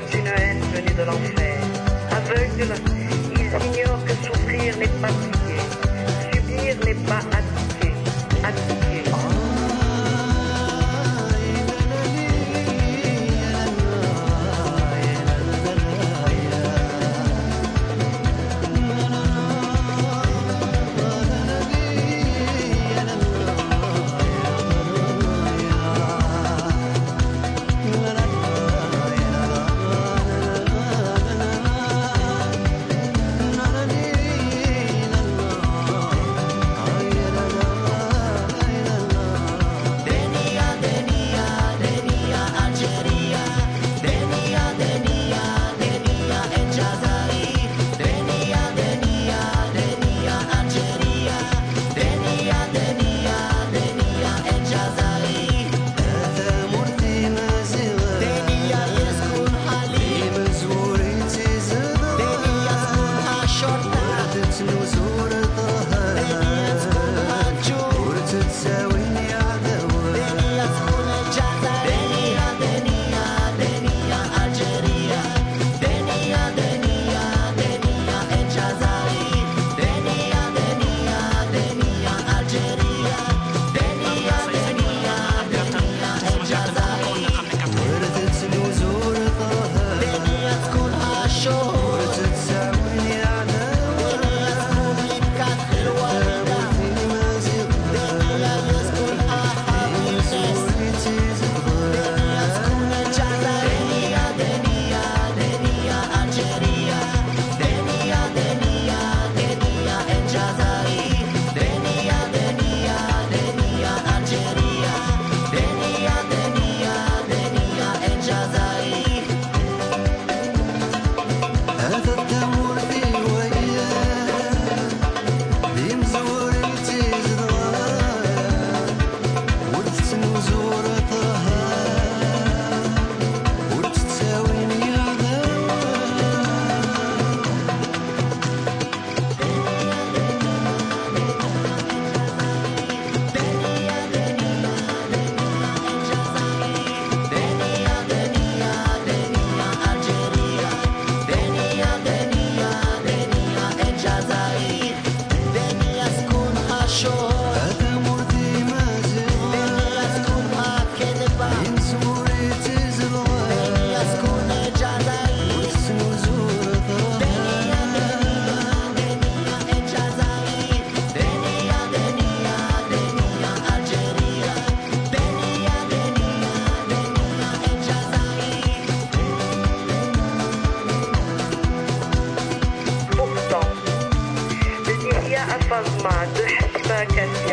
portent une haine venue de l'enfer. Aveugles, ils ignorent que souffrir n'est pas plier, subir n'est pas abdiquer, abdiquer. de Hatiba Kassia.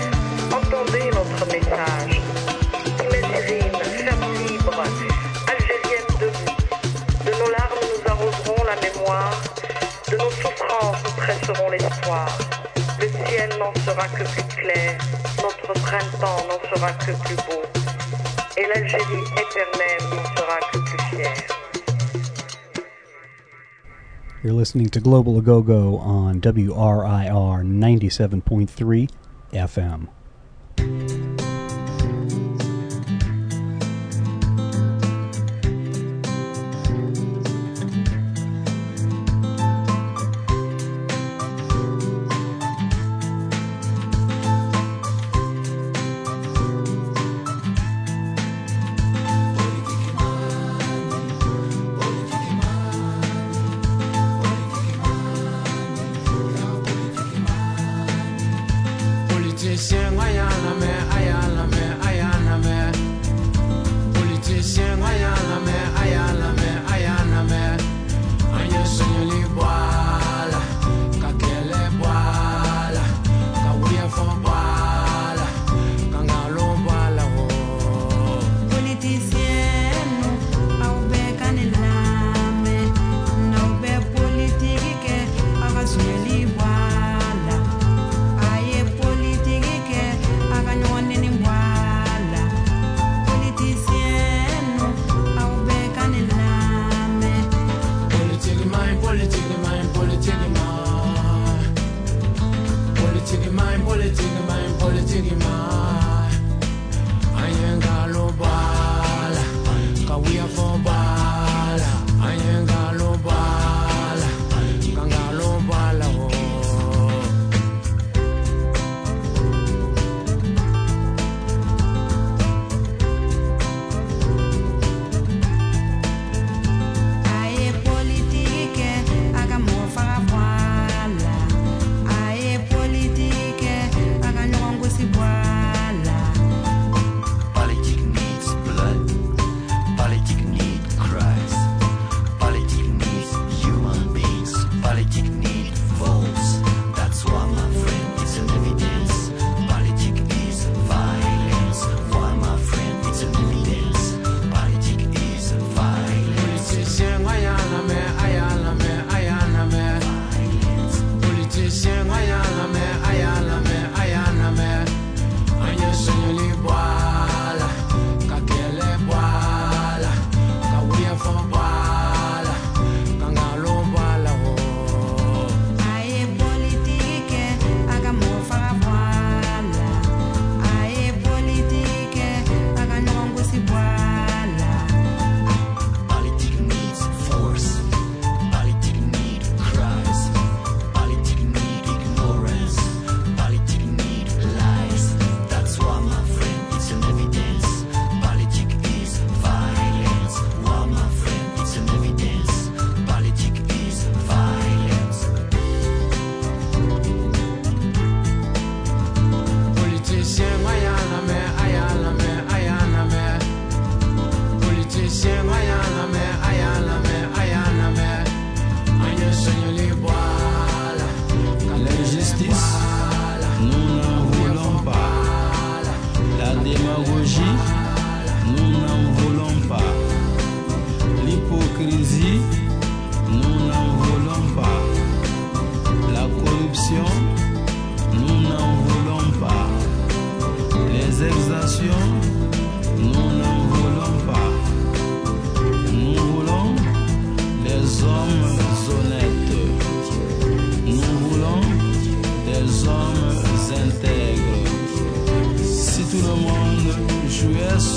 Entendez notre message. Imagirine, femme libre, algérienne debout. De nos larmes nous arroserons la mémoire. De nos souffrances nous tresserons l'espoir. Le ciel n'en sera que plus clair. Notre printemps n'en sera que plus beau. Et l'Algérie éternelle n'en sera que plus fière. You're listening to Global A-Go-Go on WRIR 97.3 FM. I ain't got no ball, 'cause we are for ball.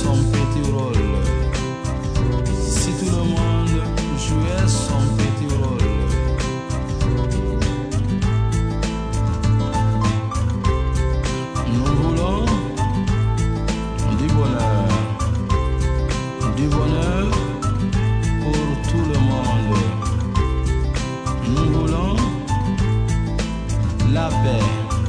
son petit rôle. Si tout le monde jouait son petit rôle. Nous voulons du bonheur pour tout le monde. Nous voulons la paix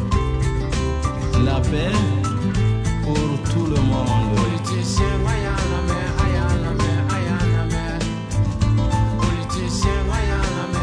pour tout le monde. Politicien, ayana me. Politicien, ayana me.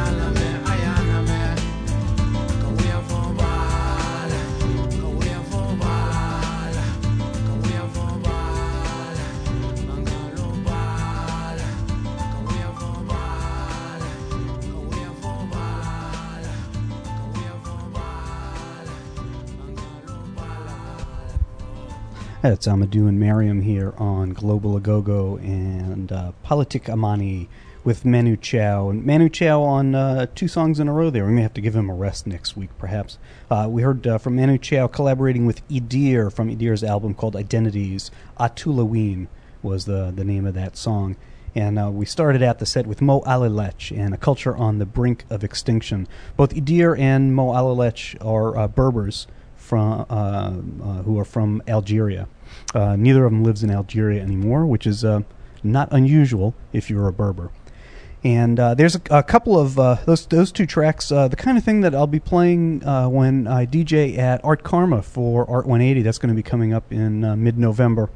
Quand we are for ball, quand we are for ball, quand we are for ball, mangalo ball, quand we are for ball, quand we are for ball, quand we are for ball, mangalo ball. That's Amadou and Mariam here on Global Agogo and Politik Amani with Manu Chao. And Manu Chao on 2 songs in a row there. We may have to give him a rest next week, perhaps. We heard from Manu Chao collaborating with Idir from Idir's album called Identities. Atulaween was the name of that song. And we started out the set with Mo Alalech and A Culture on the Brink of Extinction. Both Idir and Mo Alalech are Berbers from who are from Algeria. Neither of them lives in Algeria anymore, which is not unusual if you're a Berber. And there's a couple of those 2 tracks, the kind of thing that I'll be playing when I DJ at Art Karma for Art 180. That's going to be coming up in mid-November,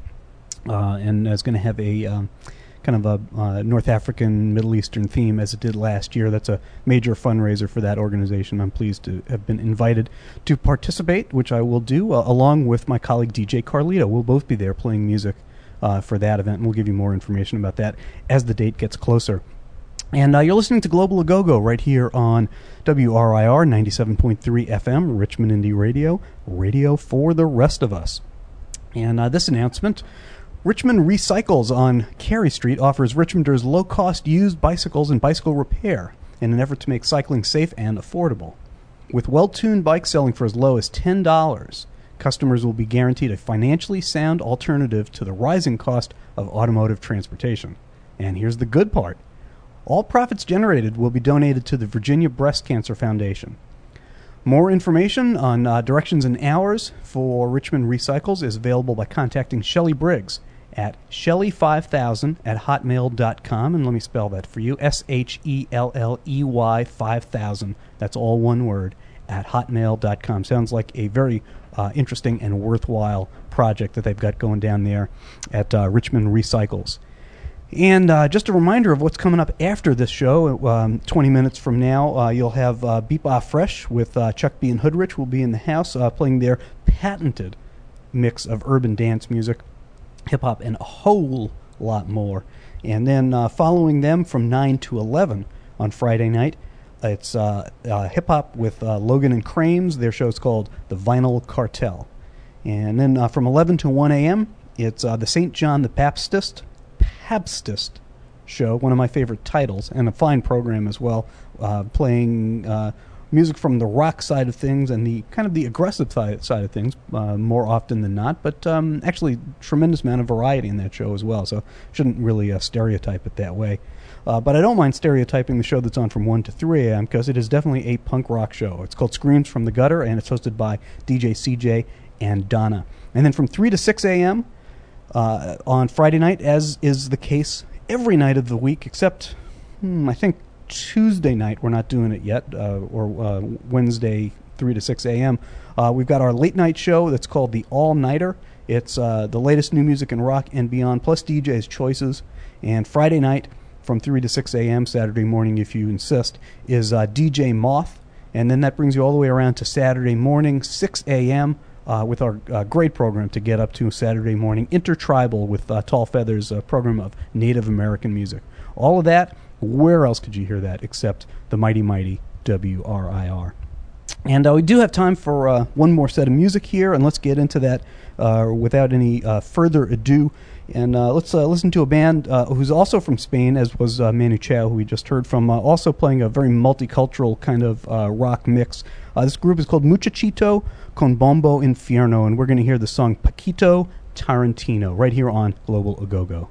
and it's going to have a kind of a North African, Middle Eastern theme as it did last year. That's a major fundraiser for that organization. I'm pleased to have been invited to participate, which I will do, along with my colleague DJ Carlito. We'll both be there playing music for that event, and we'll give you more information about that as the date gets closer. And you're listening to Global Agogo right here on WRIR 97.3 FM, Richmond Indie Radio, radio for the rest of us. And this announcement: Richmond Recycles on Carey Street offers Richmonders low-cost used bicycles and bicycle repair in an effort to make cycling safe and affordable. With well-tuned bikes selling for as low as $10, customers will be guaranteed a financially sound alternative to the rising cost of automotive transportation. And here's the good part: all profits generated will be donated to the Virginia Breast Cancer Foundation. More information on directions and hours for Richmond Recycles is available by contacting Shelley Briggs at Shelley5000@hotmail.com. And let me spell that for you. SHELLEY 5000. That's all one word, at hotmail.com. Sounds like a very interesting and worthwhile project that they've got going down there at Richmond Recycles. And just a reminder of what's coming up after this show. 20 minutes from now, you'll have Beep Off Fresh with Chuck B. and Hoodrich will be in the house playing their patented mix of urban dance music, hip-hop, and a whole lot more. And then following them from 9 to 11 on Friday night, it's hip-hop with Logan and Crames. Their show's called The Vinyl Cartel. And then from 11 to 1 a.m., it's the St. John the Baptist show, one of my favorite titles, and a fine program as well, playing music from the rock side of things and the kind of the aggressive side of things more often than not, but actually tremendous amount of variety in that show as well, so shouldn't really stereotype it that way. But I don't mind stereotyping the show that's on from 1 to 3 a.m. because it is definitely a punk rock show. It's called Screams from the Gutter, and it's hosted by DJ CJ and Donna. And then from 3 to 6 a.m., on Friday night, as is the case every night of the week, except I think Tuesday night we're not doing it yet, or Wednesday 3 to 6 a.m. We've got our late night show that's called The All Nighter. It's the latest new music in rock and beyond, plus DJ's choices. And Friday night from 3 to 6 a.m., Saturday morning if you insist, is DJ Moth. And then that brings you all the way around to Saturday morning, 6 a.m., with our great program to get up to Saturday morning, Intertribal with Tall Feathers, a program of Native American music. All of that, where else could you hear that except the mighty, mighty WRIR? And we do have time for one more set of music here, and let's get into that without any further ado. And let's listen to a band who's also from Spain, as was Manu Chao, who we just heard from, also playing a very multicultural kind of rock mix. This group is called Muchachito con Bombo Infierno, and we're going to hear the song Paquito Tarantino, right here on Global Agogo.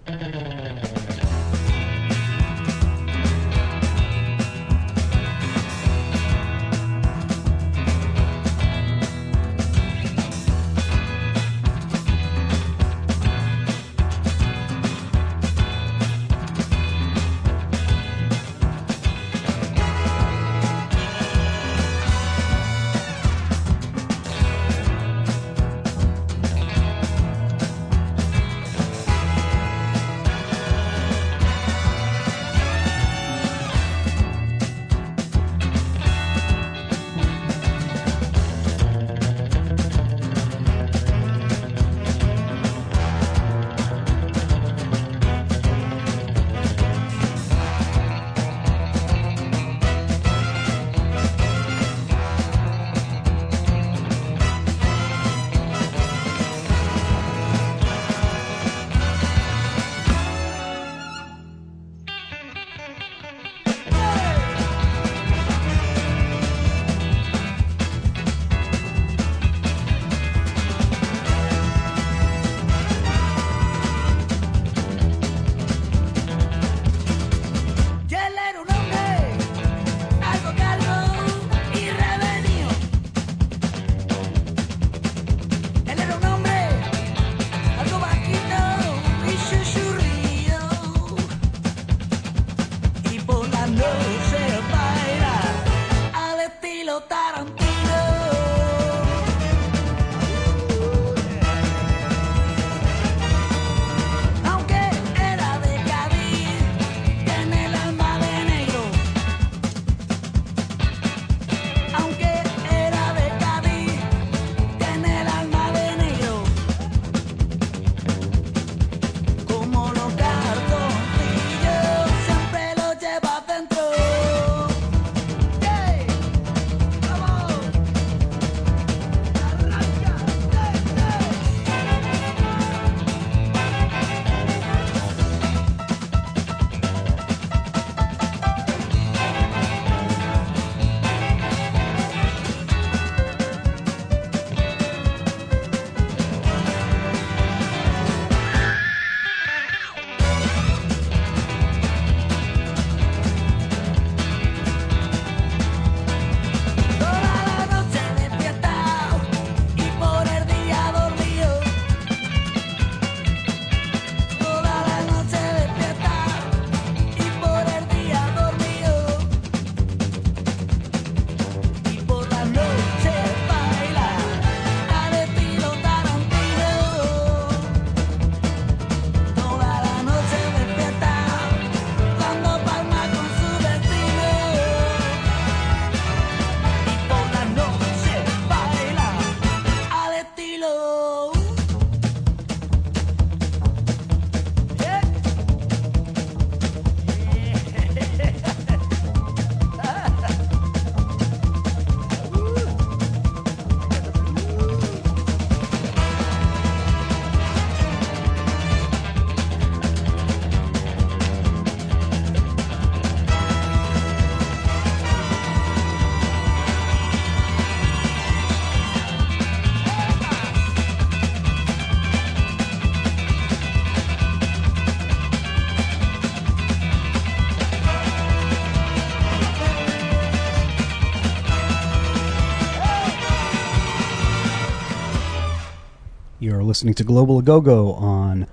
You're listening to Global Agogo on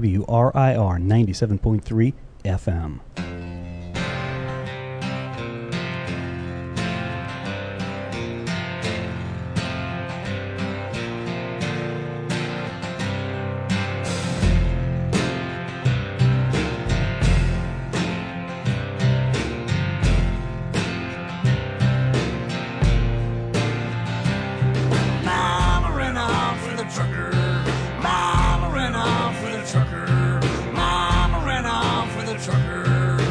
WRIR 97.3 FM. Mama ran off with a trucker. Mama ran off with a trucker. Mama ran off with a trucker.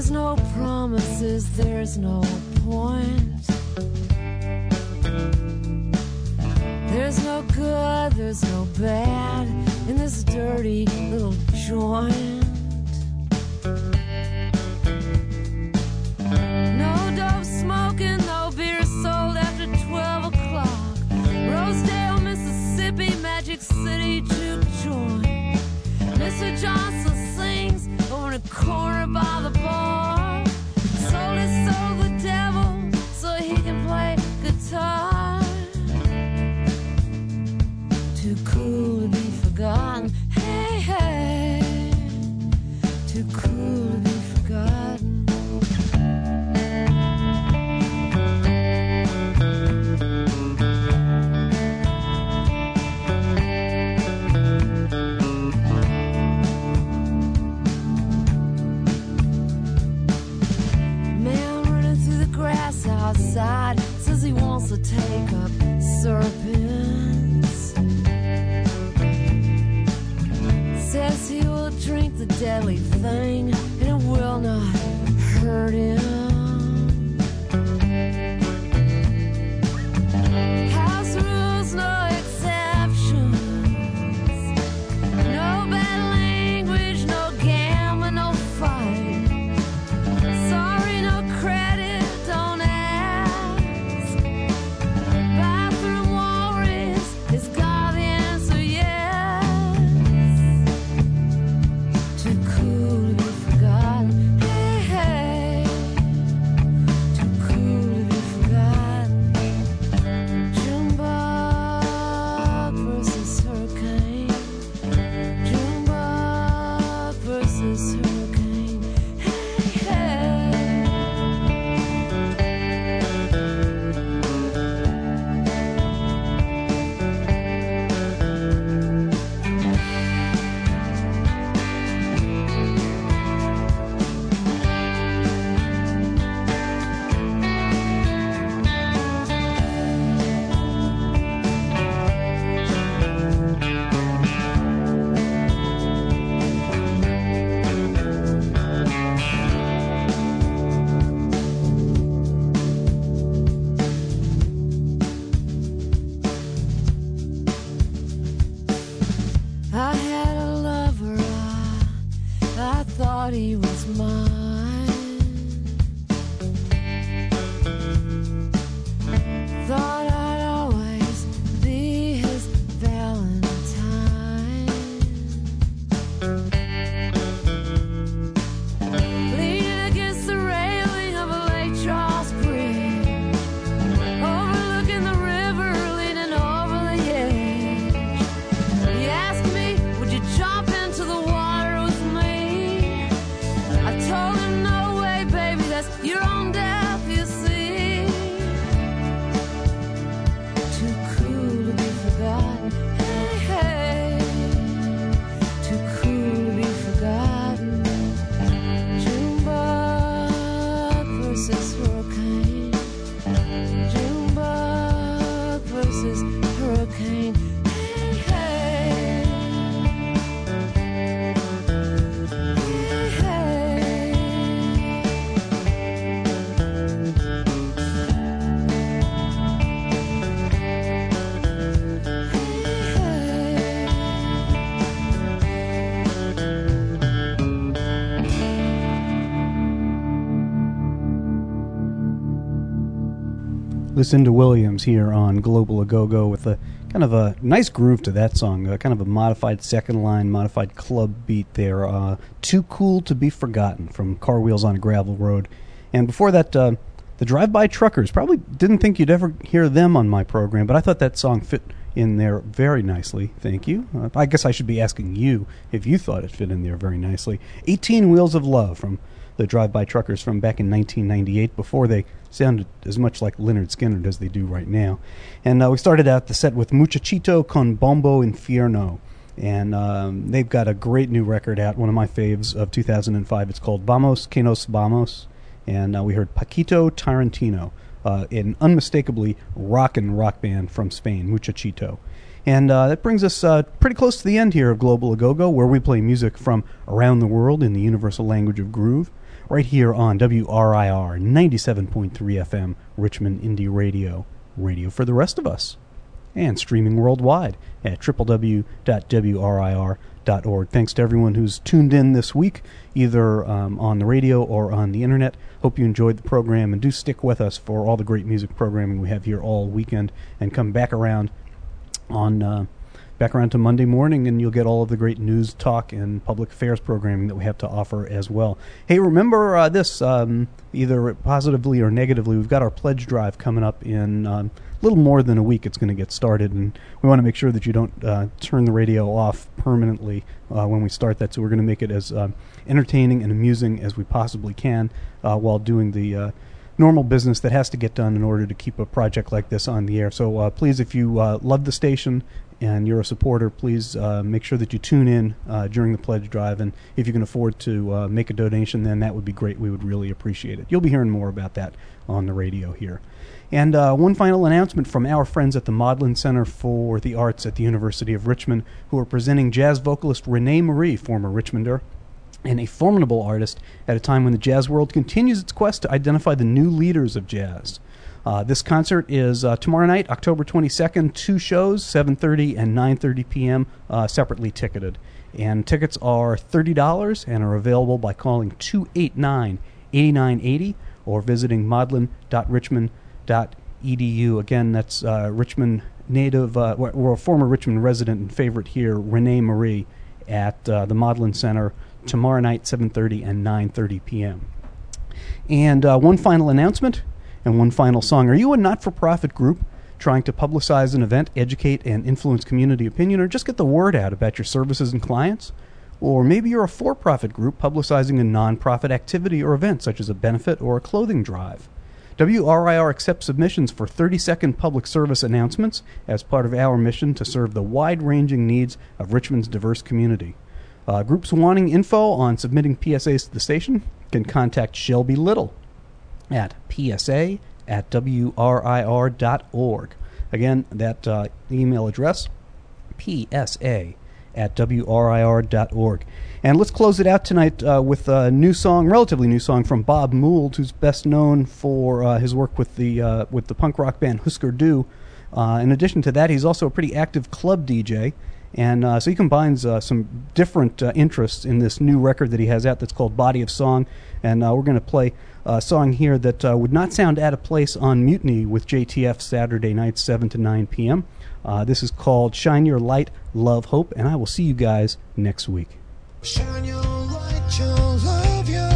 There's no promises, there's no point. There's no good, there's no bad in this dirty little joint. No dope smoking, no beer sold after 12 o'clock. Rosedale, Mississippi, Magic City juke joint. Mr. Johnson sings over in a corner by the bar. Sold his soul to the devil so he can play guitar. Too cool to be forgotten. Hey, hey. Too cool to be forgotten. Outside says he wants to take up serpents. Says he will drink the deadly thing and it will not hurt him. House rules, no exceptions. No bad language, no gambling, no fight. Sorry, no credit, don't ask. Bathroom walrus, is God the answer? Yes. Too cool to be forgotten. Hey, hey. Too cool to be forgotten. Junebug versus hurricane. Junebug versus hurricane. Hey, hey. I had a lover, I thought he was mine. Thought I'd always be his Valentine. Leaning against the railing of a Lake Charles Bridge, overlooking the river, leaning over the edge. He asked me, would you jump into the water with me? I told him, no way, baby, that's your own death, you see. Too cool to be forgotten. Hey, hey. Too cool to be forgotten. Junebug versus hurricane. Junebug versus hurricane. Hey, hey. Lucinda Williams here on Global A-Go-Go with a kind of a nice groove to that song, kind of a modified second line, modified club beat there. Too Cool to Be Forgotten from Car Wheels on a Gravel Road. And before that, the Drive-By Truckers. Probably didn't think you'd ever hear them on my program, but I thought that song fit in there very nicely. Thank you. I guess I should be asking you if you thought it fit in there very nicely. 18 Wheels of Love from the Drive-By Truckers from back in 1998, before they sounded as much like Lynyrd Skynyrd as they do right now. And we started out the set with Muchachito con Bombo Infierno. And they've got a great new record out, one of my faves of 2005. It's called Vamos Que Nos Vamos. And we heard Paquito Tarantino, an unmistakably rock band from Spain, Muchachito. And that brings us pretty close to the end here of Global Agogo, where we play music from around the world in the universal language of groove, right here on WRIR 97.3 FM, Richmond Indie Radio, radio for the rest of us, and streaming worldwide at www.wrir.org. Thanks to everyone who's tuned in this week, either on the radio or on the internet. Hope you enjoyed the program, and do stick with us for all the great music programming we have here all weekend, and come back around to Monday morning, and you'll get all of the great news, talk, and public affairs programming that we have to offer as well. Hey, remember this, either positively or negatively, we've got our pledge drive coming up in a little more than a week. It's going to get started, and we want to make sure that you don't turn the radio off permanently when we start that, so we're going to make it as entertaining and amusing as we possibly can while doing the normal business that has to get done in order to keep a project like this on the air. So please, if you love the station and you're a supporter, please make sure that you tune in during the pledge drive, and if you can afford to make a donation, then that would be great. We would really appreciate it. You'll be hearing more about that on the radio here. And one final announcement from our friends at the Maudlin Center for the Arts at the University of Richmond, who are presenting jazz vocalist Renee Marie, former Richmonder, and a formidable artist at a time when the jazz world continues its quest to identify the new leaders of jazz. This concert is tomorrow night, October 22nd, 2 shows, 7:30 and 9:30 p.m., separately ticketed. And tickets are $30 and are available by calling 289-8980 or visiting maudlin.richmond.edu. Again, that's Richmond native, or a former Richmond resident and favorite here, Renee Marie, at the Maudlin Center tomorrow night, 7:30 and 9:30 p.m. And one final announcement and one final song. Are you a not-for-profit group trying to publicize an event, educate, and influence community opinion, or just get the word out about your services and clients? Or maybe you're a for-profit group publicizing a non-profit activity or event, such as a benefit or a clothing drive. WRIR accepts submissions for 30-second public service announcements as part of our mission to serve the wide-ranging needs of Richmond's diverse community. Groups wanting info on submitting PSAs to the station can contact Shelby Little at psa@wrir.org. Again, that email address, psa@wrir.org. And let's close it out tonight with a new song, relatively new song, from Bob Mould, who's best known for his work with the punk rock band Husker Du. In addition to that, he's also a pretty active club DJ. And so he combines some different interests in this new record that he has out that's called Body of Song. And we're going to play a song here that would not sound out of place on Mutiny with JTF Saturday nights, 7 to 9 p.m. This is called Shine Your Light, Love, Hope, and I will see you guys next week. Shine your light, your love, your